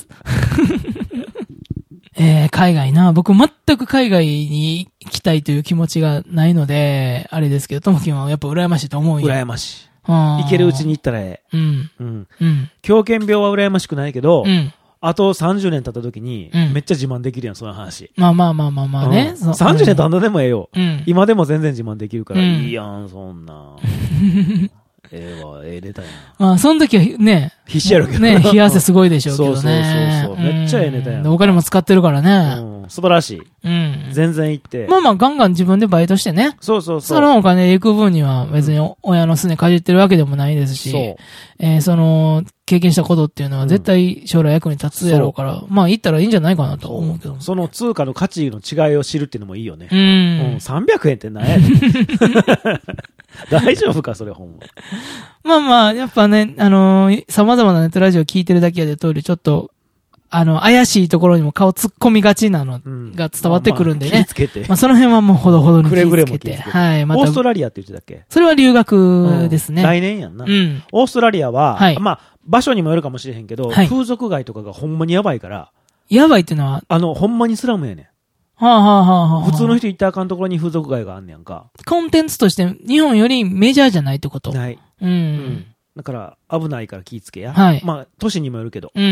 S3: えー、海外な。僕全く海外に行きたいという気持ちがないので、あれですけど、ともきんはやっぱ羨ましいと思うんや。羨ましい。行けるうちに行ったらええ。うん。うん。うん。狂犬病は羨ましくないけど、うん。あとさんじゅうねん経った時に、うん、めっちゃ自慢できるやん、その話。まあまあまあまあまあね。うん、さんじゅうねん経ったでもええよ。うん。今でも全然自慢できるから、うん、いいやん、そんな。ええわ、ええネタやな。まあ、その時はね、必死やるけどね。冷や汗すごいでしょうけどね。そうそうそうそう。めっちゃええネタやな。お金も使ってるからね。うん。素晴らしい。うん。全然行って。まあまあ、ガンガン自分でバイトしてね。そうそうそう。そのお金で行く分には別に親のすねかじってるわけでもないですし。そう。えー、その、経験したことっていうのは絶対将来役に立つやろうから、うん、まあ行ったらいいんじゃないかなと思うけど。その通貨の価値の違いを知るっていうのもいいよね。うん。うん、さんびゃくえんって何やねん。大丈夫か、それほんま。まあまあ、やっぱね、あのー、様々なネットラジオ聞いてるだけやで通り、ちょっと、あの、怪しいところにも顔突っ込みがちなのが伝わってくるんでね。まあまあ、気つけて。まあその辺はもうほどほどに気つけて。くれぐれも気つけて。はい。また。オーストラリアって言ってたっけ？それは留学ですね。うん、来年やんな。うん。オーストラリアは、はい。まあ、場所にもよるかもしれへんけど、はい、風俗街とかがほんまにやばいから。やばいってのはあの、ほんまにスラムやねん。はあ、はあはあはあ、普通の人行ったらあかんところに風俗街があんねやんか。コンテンツとして日本よりメジャーじゃないってこと？ない。うん。うん、だから危ないから気ぃつけや。はい。まあ、都市にもよるけど。うん。うん。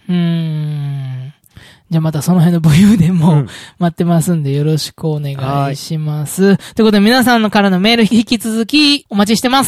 S3: うーん。じゃあまたその辺の武勇伝も待ってますんでよろしくお願いします。うん、ということで皆さんのからのメール引き続きお待ちしてます。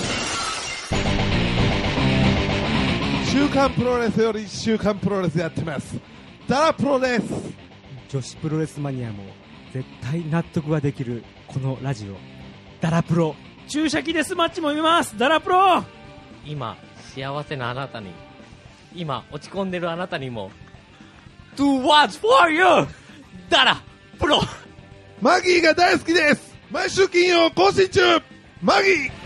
S10: 週刊プロレスより週刊プロレスやってます。ダラプロです。
S11: 女子プロレスマニアも絶対納得ができるこのラジオダラプロ。
S2: 注射器デスマッチも見ます。ダラプロ。
S12: 今幸せなあなたに、今落ち込んでるあなたにも
S13: Do what's for you ダラプロ。
S10: マギーが大好きです。毎週金曜更新中。マギー。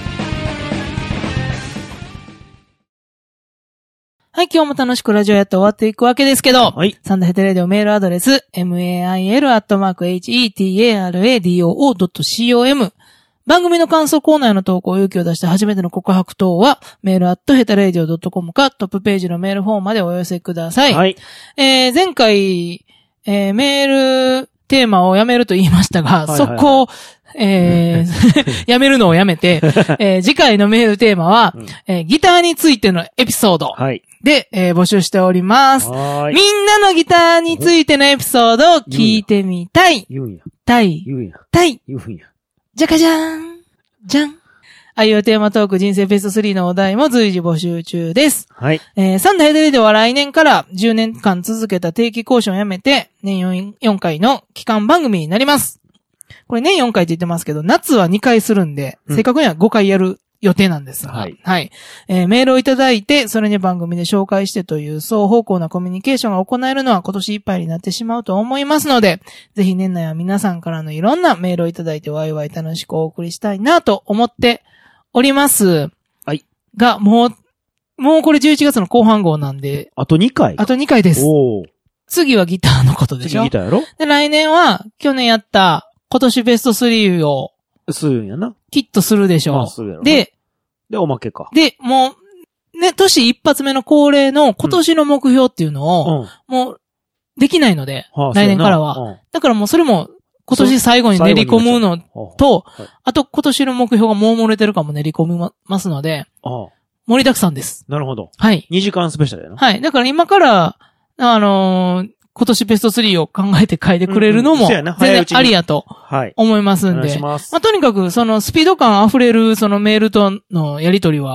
S3: はい、今日も楽しくラジオやって終わっていくわけですけど、はい。サンダーヘテレディオメールアドレス、メール アットマーク ヘタラドットコム。番組の感想コーナーの投稿、勇気を出して初めての告白等は、メール アットヘタラディオドットコム か、トップページのメールフォームまでお寄せください。はい。えー、前回、えー、メールテーマをやめると言いましたが、はいはいはい、速攻、えー、やめるのをやめて、えー、次回のメールテーマは、うん、えー、ギターについてのエピソードで、えー、募集しております。はい。みんなのギターについてのエピソードを聞いてみたい。言うんや。たい。言うんや。たい。言うんや。じゃかじゃーん。じゃん。愛用テーマトーク人生ベストスリーのお題も随時募集中です。はい。えー、サンダーヘテレでは来年からじゅうねんかん続けた定期更新をやめて、年よんかいの期間番組になります。これ年よんかいって言ってますけど、夏はにかいするんで、うん、正確にはごかいやる予定なんですが、はい。はい。えー、メールをいただいて、それに番組で紹介してという双方向なコミュニケーションが行えるのは今年いっぱいになってしまうと思いますので、ぜひ年内は皆さんからのいろんなメールをいただいてワイワイ楽しくお送りしたいなと思っております。はい。が、もう、もうこれじゅういちがつの後半号なんで。あとにかいあとにかいです。おー。次はギターのことでしょ。次ギターやろ。で、来年は去年やった今年ベストスリーをするんやな。きっとするでしょう。まあ、するやろ。で、で、おまけか。で、もう、ね、年一発目の恒例の今年の目標っていうのを、うん、もう、できないので、うん、来年からは、うん。だからもうそれも、今年最後に練り込むのと、はい、あと今年の目標がもう漏れてるかも練り込みますので、ああ盛りだくさんです。なるほど。はい。にじかんスペシャルやな。はい。だから今から、あのー、今年ベストスリーを考えて書いてくれるのも、全然ありやと思いますんで。はい。まあ、とにかく、そのスピード感溢れるそのメールとのやりとりは、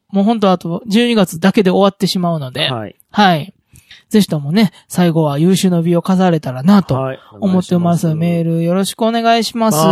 S3: もう本当あとじゅうにがつだけで終わってしまうので、はい。はい。ぜひともね、最後は優秀の美を飾れたらなと思ってます。はい、メールよろしくお願いします。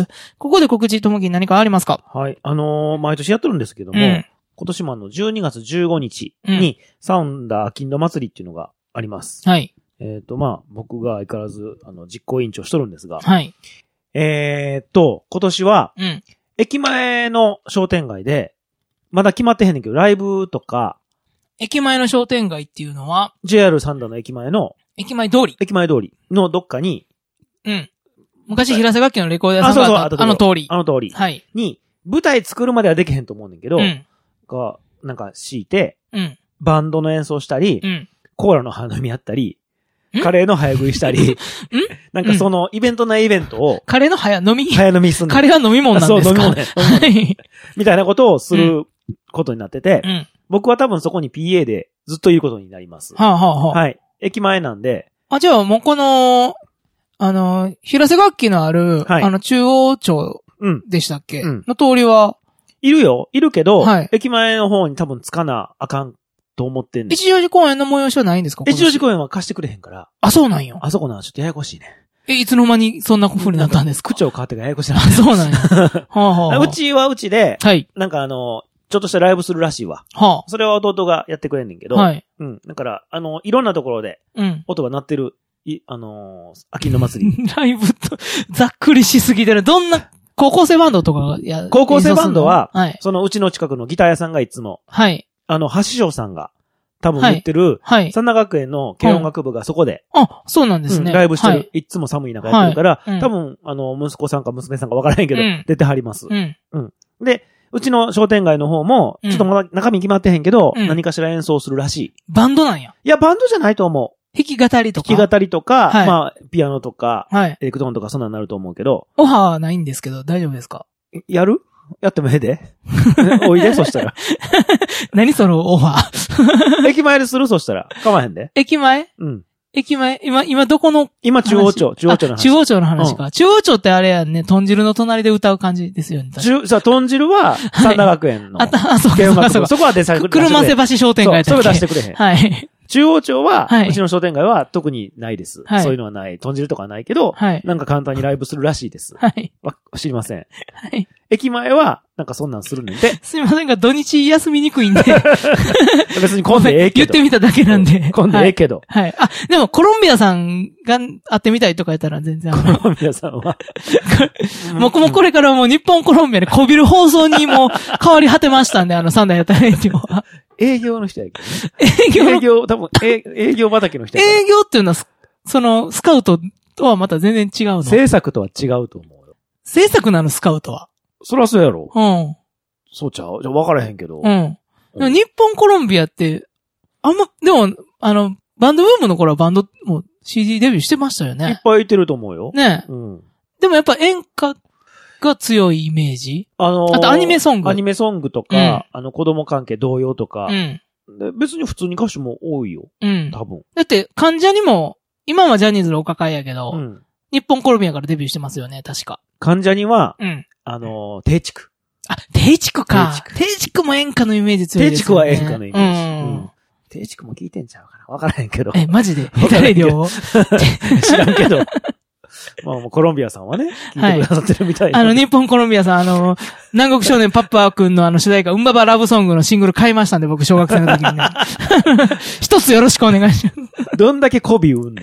S3: ここで告知ともきに何かありますか？
S2: はい。あのー、毎年やってるんですけども、うん、今年もあのじゅうにがつじゅうごにちにサウンダー金土祭りっていうのがあります。はい。えっと、まあ、僕が相変わらず、あの、実行委員長しとるんですが、はい。えっと、今年は、うん。駅前の商店街で、まだ決まってへんねんけど、ライブとか、
S3: 駅前の商店街っていうのは
S2: ジェイアール 三田の駅前の、
S3: 駅前通り。
S2: 駅前通りのどっかに、
S3: うん。昔平瀬楽器のレコード屋さんがあった、あの通り。
S2: あの通り。はい。に、舞台作るまではできへんと思うねんけど、うん。が、なんか敷いて、うん。バンドの演奏したり、うん。コーラの花飲みやったり、カレーの早食いしたり、んなんかそのイベントなイベントを、
S3: カレーの早飲み
S2: 早飲みすんの。
S3: カレーは飲み物なんですか？そう、飲み物ね。はい。
S2: みたいなことをすることになってて、うん、僕は多分そこに ピーエー でずっといることになります。はあ、はあはあ、はい。駅前なんで。
S3: あ、じゃあもうこの、あの、平瀬楽器のある、はい、あの中央町でしたっけ、うん、の通りは、
S2: いるよ。いるけど、はい、駅前の方に多分つかなあかん。と思ってんねん。
S3: 一条寺公園の催しはないんですか？
S2: 一条寺公園は貸してくれへんから。
S3: あ、そうなんよ。
S2: あそこな、ちょっとややこしいね。
S3: え、いつの間にそんな風になったんですか？
S2: 区長変わってからややこしいな。
S3: あ、そうなんや。はあはあ、
S2: うちはうちで、はい。なんかあの、ちょっとしたライブするらしいわ。はあ。それは弟がやってくれんねんけど。はい。うん。だから、あの、いろんなところで、うん。音が鳴ってる、い、あのー、秋の祭り。
S3: ライブと、ざっくりしすぎてる。どんな、高校生バンドとかや、
S2: 高校生バンドは、はい。そのうちの近くのギター屋さんがいつも、はい。あの、橋匠さんが、多分言ってる、はい。三田学園の軽音楽部がそこで、
S3: あ、そうなんですね。
S2: ライブしてる。いつも寒い中やってるから、多分、あの、息子さんか娘さんかわからへんけど、出てはります。うん。うん。で、うちの商店街の方も、ちょっとまだ中身決まってへんけど、何かしら演奏するらしい。
S3: バンドなんや。
S2: いや、バンドじゃないと思う。
S3: 弾き語りとか。
S2: 弾き語りとか、まあ、ピアノとか、エレクトーンとかそんなになると思うけど。
S3: オファーはないんですけど、大丈夫ですか？
S2: やる？やってもええで。おいで、そしたら。
S3: 何そのオファ
S2: ー。駅前でする？そしたら。かまへんで。
S3: 駅前？うん。駅前、今、今どこの？
S2: 今中央町、中央町の話。
S3: 中央町の話か。うん、中央町ってあれやんね、豚汁の隣で歌う感じですよね。
S2: 中、さ、豚汁は、三田学園の。
S3: はい、あ、あ、そうか、そうか。
S2: そこは出されてくれ。
S3: 車瀬橋商店街やったっけ？
S2: そう、それ出してくれへん。はい。中央町は、はい、うちの商店街は特にないです。はい、そういうのはない。豚汁とかはないけど、はい、なんか簡単にライブするらしいです。はい。わ、知りません。はい。駅前は、なんかそんなんするねんで。
S3: すみませんが、土日休みにくいんで。
S2: 別に混んでええけど。
S3: 言ってみただけなんで。
S2: 混んでええけど、
S3: はい。はい。あ、でもコロンビアさんが会ってみたいとか言ったら全然。
S2: コロンビアさんは。
S3: 僕もこれからもう日本コロンビアでこびる放送にも変わり果てましたんで、あの三代やったらっていうのは。
S2: 営業の人やけどね。営業営業、多分、営業畑の人やから。
S3: 営業っていうのは、その、スカウトとはまた全然違うの。
S2: 制作とは違うと思うよ。
S3: 制作なの、スカウトは。
S2: そらそうやろ。うん。そうちゃう？じゃ分からへんけど。
S3: うん。でも日本コロンビアって、あんま、でも、あの、バンドブームの頃はバンド、もう シーディー デビューしてましたよね。
S2: いっぱいいてると思うよ。
S3: ねえ。うん。でもやっぱ演歌が強いイメージ？あのー、あとアニメソング。
S2: アニメソングとか、うん、あの子供関係童謡とか。うん。で別に普通に歌手も多いよ。うん。多分。
S3: だって、関ジャニも、今はジャニーズのお抱えやけど、うん。日本コロンビアからデビューしてますよね、確か。
S2: 関ジャニは、うん。あのー、定畜。
S3: あ、定畜か。定畜も演歌のイメージ強いですね。
S2: 定畜は演歌のイメージ。うん。うん、定畜も聞いてんちゃうかな。わからへんけど。
S3: え、マジでヘタレディオ
S2: 知らんけど。まあ、もうコロンビアさんはね、聞いてくださってるみたいな、
S3: はい。あの、日本コロンビアさん、あの、南国少年パッパーくんのあの主題歌、うんばばラブソングのシングル買いましたんで、僕、小学生の時にね。一つよろしくお願いします。
S2: どんだけ媚び売んの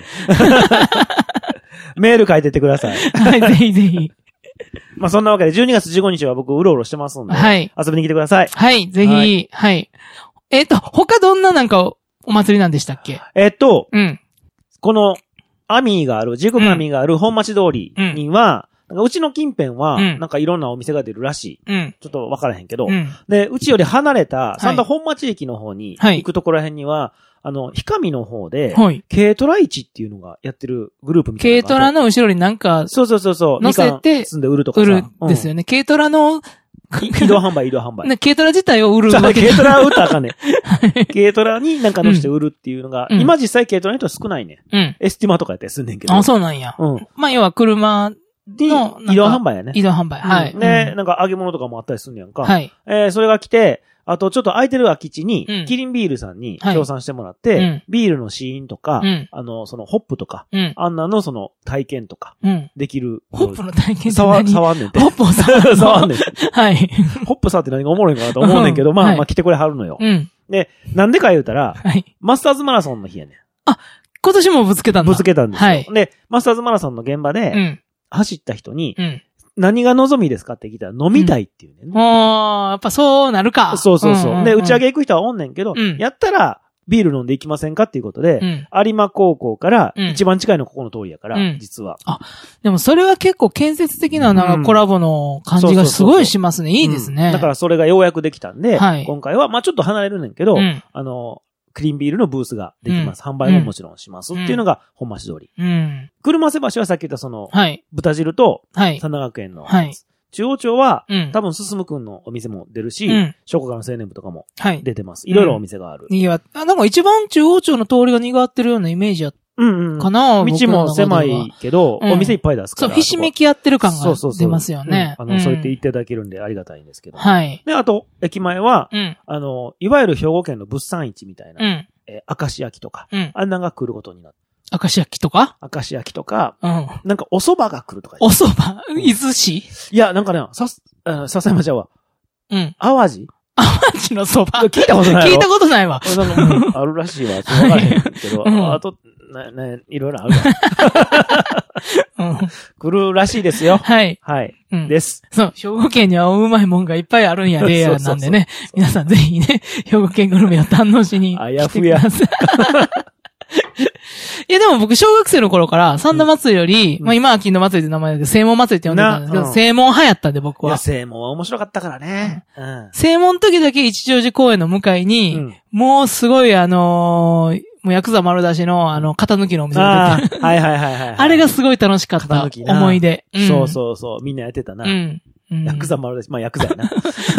S2: メール書いてってください。
S3: はい、ぜひぜひ。
S2: まあ、そんなわけで、じゅうにがつじゅうごにちは僕、うろうろしてますんで、はい。遊びに来てください。
S3: はい、ぜひ、はい。はい、えっと、他どんななんか、お祭りなんでしたっけ？
S2: えっと、うん。この、アミーがある、ジェイコブアミーがある本町通りには、うん、うちの近辺は、なんかいろんなお店が出るらしい。うん、ちょっとわからへんけど、うん、で、うちより離れた、三田本町駅の方に行くところら辺には、はい、あの、ひかみの方で、はい、軽トラ市っていうのがやってるグループみたいな。
S3: 軽トラの後ろになんか、
S2: そうそうそうそう、
S3: 乗せて、
S2: 積んで売るとかさ。
S3: 売るですよね。うん、軽トラの、
S2: 移動販売、移動販売。
S3: ね、軽トラ自体を売る
S2: わけ軽トラを売ったらあかんねん。軽トラになんか乗せて売るっていうのが、うん、今実際軽トラの人は少ないねん。うん。エスティマとかやったりすんねんけど。
S3: あ、そうなんや。うん。まあ、要は車の、
S2: 移動販売やね。
S3: 移動販売。はい。
S2: で、なんか揚げ物とかもあったりすんねやんか。はい。えー、それが来て、 あと、ちょっと空いてる空き地に、キリンビールさんに協賛してもらって、はい、ビールの試飲とか、うん、あの、その、ホップとか、うん、あんなのその、体験とか、できる。
S3: ホップの体験って
S2: 何？触んねんて。
S3: ホップを触んねん。
S2: 触んねん。
S3: はい。
S2: ホップ触って何がおもろいんかなと思うねんけど、まあ、まあ、来てくれはるのよ。うん。で、なんでか言うたら、はい、マスターズマラソンの日やねん。
S3: あ、今年もぶつけたんだ。
S2: ぶつけたんですよ。はい。で、マスターズマラソンの現場で、うん、走った人に、うん何が望みですかって聞いたら飲みたいっていうね。
S3: うん、ああ、やっぱそうなるか。
S2: そうそうそう。うんうんうん、で、打ち上げ行く人はおんねんけど、うん、やったらビール飲んでいきませんかっていうことで、うん、有馬高校から一番近いのここの通りやから、うん、実は。
S3: あ、でもそれは結構建設的ななんかコラボの感じがすごいしますね。いいですね、
S2: うん。だからそれがようやくできたんで、はい、今回はまあちょっと離れるねんけど、うん、あの、クリーンビールのブースができます。うん、販売ももちろんします。うん、っていうのが本町通り。うん、車瀬橋はさっき言ったその、はい、豚汁と、はい、佐賀学園の、はい、中央町は、うん、多分進くんのお店も出るし、うん、商工会の青年部とかも出てます。はい、いろいろお店がある。
S3: にぎわあ、なんか一番中央町の通りが賑わってるようなイメージやうんうん。かな
S2: 道も狭いけど、うん、お店いっぱい出すから。
S3: そう、ひしめき合ってる感が出ますよね。
S2: そうそうそう、うん、あの、うん、そうやって言っていただけるんでありがたいんですけど。はい。で、あと、駅前は、うん、あの、いわゆる兵庫県の物産市みたいな、うん、えー、明石焼きとか、うん、あんなが来ることになって。
S3: 明石焼きとか
S2: 明石焼きとか、うん。なんかお蕎麦が来るとか。
S3: お蕎麦伊豆市
S2: いや、なんかね、さ、あ笹山茶は。うん。淡路
S3: 淡路の蕎麦
S2: 聞いたことない。
S3: 聞いたことないわ。
S2: なんか、あるらしいわ。ちょっとわからへんけど、うん、あと、ね、ね、いろいろあるわ。うん、来るらしいですよ。はい。はい。うん、です。
S3: そう、兵庫県にはうまいもんがいっぱいあるんやで、やなんでね。皆さんぜひね、兵庫県グルメを堪能しに来てください。あやふや。いやでも僕小学生の頃から三田祭りより、うん、まあ今は金の祭りって名前だけど、正門祭りって呼んでたんですけど、うん、正門流行ったんで僕は。いや、
S2: 正門は面白かったからね。
S3: うん。正門の時だけ一乗寺公園の向かいに、うん、もうすごいあのー、もうヤクザ丸出しのあの、型抜きのお店が出てる。
S2: はいはいはいはい。
S3: あれがすごい楽しかった思い出、
S2: うん。そうそうそう。みんなやってたな。うん。うん、ヤクザ丸出し。まあヤクザやな。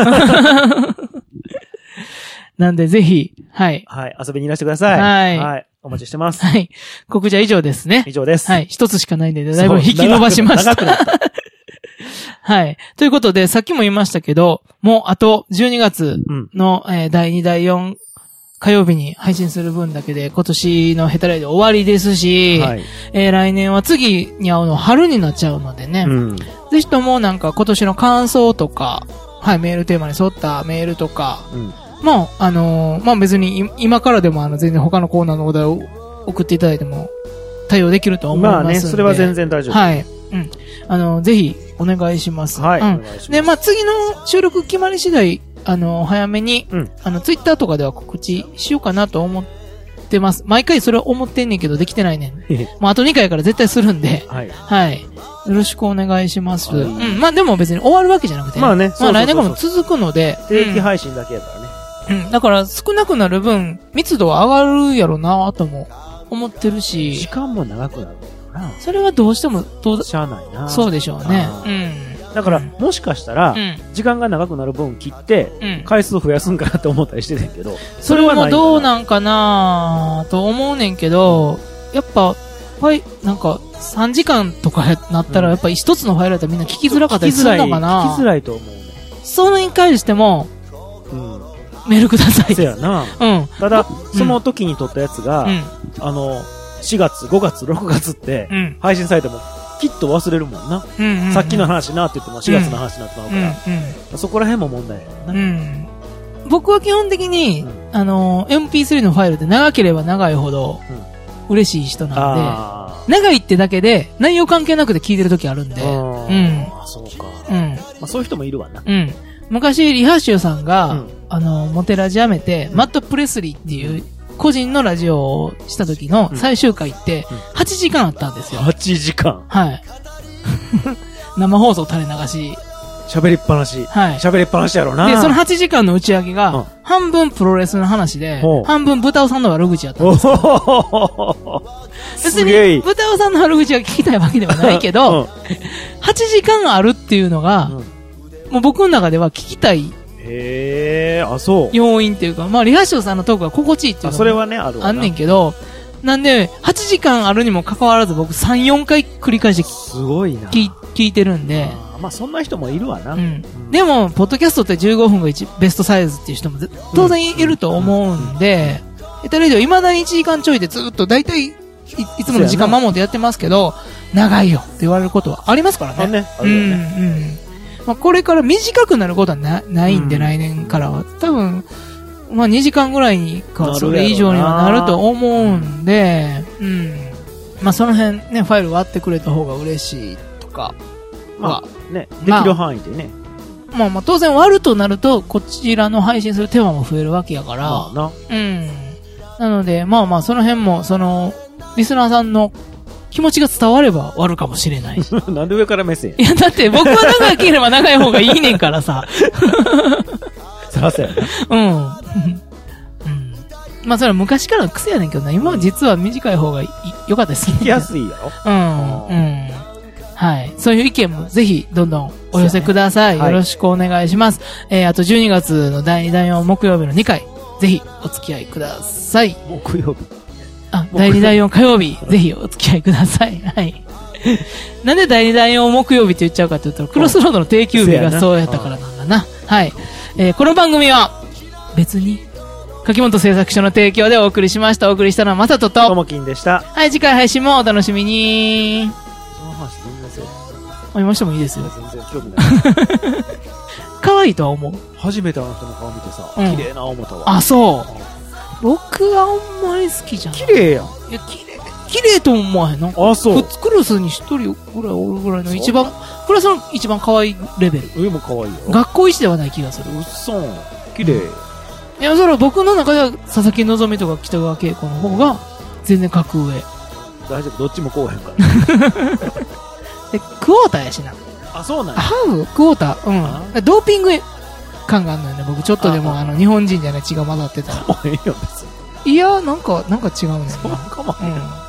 S3: なんでぜひ、はい。
S2: はい。遊びにいらしてください。はい。はい。お待ちしてます。
S3: はい。告知は以上ですね。
S2: 以上です。
S3: はい。一つしかないんで、だいぶ引き伸ばしました。長くなった。はい。ということで、さっきも言いましたけど、もうあとじゅうにがつの、うん、えー、だいにだいよん火曜日に配信する分だけで、今年のヘタレイで終わりですし、はい、えー、来年は次に会うの春になっちゃうのでね。うん、ぜひともなんか今年の感想とか、はい、メールテーマに沿ったメールとか、うんまあ、あのー、まあ別に今からでもあの全然他のコーナーのお題を送っていただいても対応できると思いますので。まあね、
S2: それは全然大丈夫。
S3: はい。うん。あのー、ぜひお願いします。はい。うん、お願いします。で、まあ次の収録決まり次第、あのー、早めに、うん、あの、ツイッターとかでは告知しようかなと思ってます。毎回それ思ってんねんけどできてないねん。まああとにかいから絶対するんで。はい。はい。よろしくお願いします。はい、うん。まあでも別に終わるわけじゃなくて、ね。まあね。まあ来年からも続くので。
S2: 定期配信だけやからね。
S3: うん。だから少なくなる分、密度は上がるやろなとも思ってるし。
S2: 時間も長くなるな。
S3: それはどうしても、どう
S2: しゃあないな。
S3: そうでしょうね。うん。
S2: だから、もしかしたら、時間が長くなる分切って、回数増やすんかなって思ったりしててんけど、
S3: それはもどうなんかなと思うねんけど、やっぱ、ファイ、なんか、さんじかんとかなったら、やっぱり一つのファイルだったらみんな聞きづらかったりするのかな。
S2: 聞きづらいと思うね。
S3: それに関しても、うん。メールください。
S2: そうやな。うん。ただ、その時に撮ったやつが、うん、あの、しがつ、ごがつ、ろくがつって、うん、配信されても、きっと忘れるもんな。うんうんうん、さっきの話なって言ってもしがつの話になってまうから、うんうん、そこら辺も問題やな、うん。
S3: 僕は基本的に、うん、あの、エムピースリー のファイルって長ければ長いほど、嬉しい人なんで、長いってだけで、内容関係なくて聞いてる時あるんで、うん。
S2: あ、そうか。うん。まあ、そういう人もいるわな。
S3: うん。昔、リハッシュさんが、うん、あの、モテラジやめて、うん、マット・プレスリーっていう個人のラジオをした時の最終回って、はちじかんあったんですよ。
S2: はちじかん
S3: はい。生放送垂れ流し。
S2: 喋りっぱなし。はい。喋りっぱなしやろな。
S3: で、そのはちじかんの打ち上げが、うん、半分プロレスの話で、半分豚尾さんの悪口やったんですよ。別に、豚尾さんの悪口が聞きたいわけではないけど、うん、はちじかんあるっていうのが、うんもう僕の中では聞きたい。
S2: へー、あ、そう。
S3: 要因っていうか、まあ、リハッシュさんのトークが心地いいっていうの
S2: それはね、あるわ。
S3: あんねんけど、なんで、はちじかんあるにもかかわらず僕さん、よんかい繰り返して
S2: すごいな。
S3: 聞い聞いてるんで。
S2: あまあそんな人もいるわな。
S3: うん。でも、ポッドキャストってじゅうごふんが一ベストサイズっていう人も当然いると思うんで、ヘタレディオ未だにいちじかんちょいでずっと大体い、いつもの時間守ってやってますけど、長いよって言われることはありますからね。
S2: あね。あるよね。
S3: うんうん。まあこれから短くなることはな、ないんで、うん、来年からは。多分、まあにじかんぐらいにか、それ以上にはなると思うんで、うん。まあその辺ね、ファイル割ってくれた方が嬉しいとか。
S2: まあね、できる範囲でね。
S3: まあまあ当然割るとなると、こちらの配信する手間も増えるわけやから。
S2: まあな。
S3: うん。なので、まあまあその辺も、その、リスナーさんの気持ちが伝われば割るかもしれない。
S2: なんで上から目線？
S3: いやだって僕は長ければ長い方がいいねんからさ。
S2: そらそうやな。
S3: うん。うん。まあそれは昔からの癖やねんけどな。今は実は短い方がい良かったですね。
S2: 聞きやすいやろ？
S3: うん。うん。はい。そういう意見もぜひどんどんお寄せください。ね、よろしくお願いします。はい、えー、あとじゅうにがつのだいにだいよん木曜日のにかい、ぜひお付き合いください。
S2: 木曜日
S3: あ、だいにだいよん火曜日、ぜひお付き合いください。はい。なんでだいにだいよん木曜日って言っちゃうかというと、クロスロードの定休日がそうやったからなんだな。はい。えー、この番組は、別に、柿本製作所の提供でお送りしました。お送りしたのはまさとと、
S2: ともきんでした。
S3: はい、次回配信もお楽しみに。
S2: その話全然せえ。
S3: 読ましてもいいですよ。
S2: 全然興味ない。
S3: 可愛いとは思う。
S2: 初めてあの人の顔見てさ、
S3: うん、
S2: 綺麗な思ったわ。
S3: あ、そう。僕はあんまり好きじゃない。
S2: 綺麗やん。
S3: いや、綺麗、綺麗と思わへんの。
S2: あ、そう。
S3: クラスに一人ぐらいおるぐらいの一番、クラスの一番可愛いレベル。
S2: 上も可愛いよ。
S3: 学校一ではない気がする。
S2: うっそん。綺麗。
S3: いや、それは僕の中では佐々木希とか北川景子の方が全然格上。
S2: 大丈夫、どっちもこうへんから。
S3: で、クォーターやしな。
S2: あ、そうなんや。
S3: ハーフクォーター。うん。ドーピング感があるのよね。僕ちょっとでもあの日本人じゃない血が混ざってたら。
S2: かまへんよ、別に。
S3: いや、なんか、なんか違うねんな。
S2: そうかまへん。うん。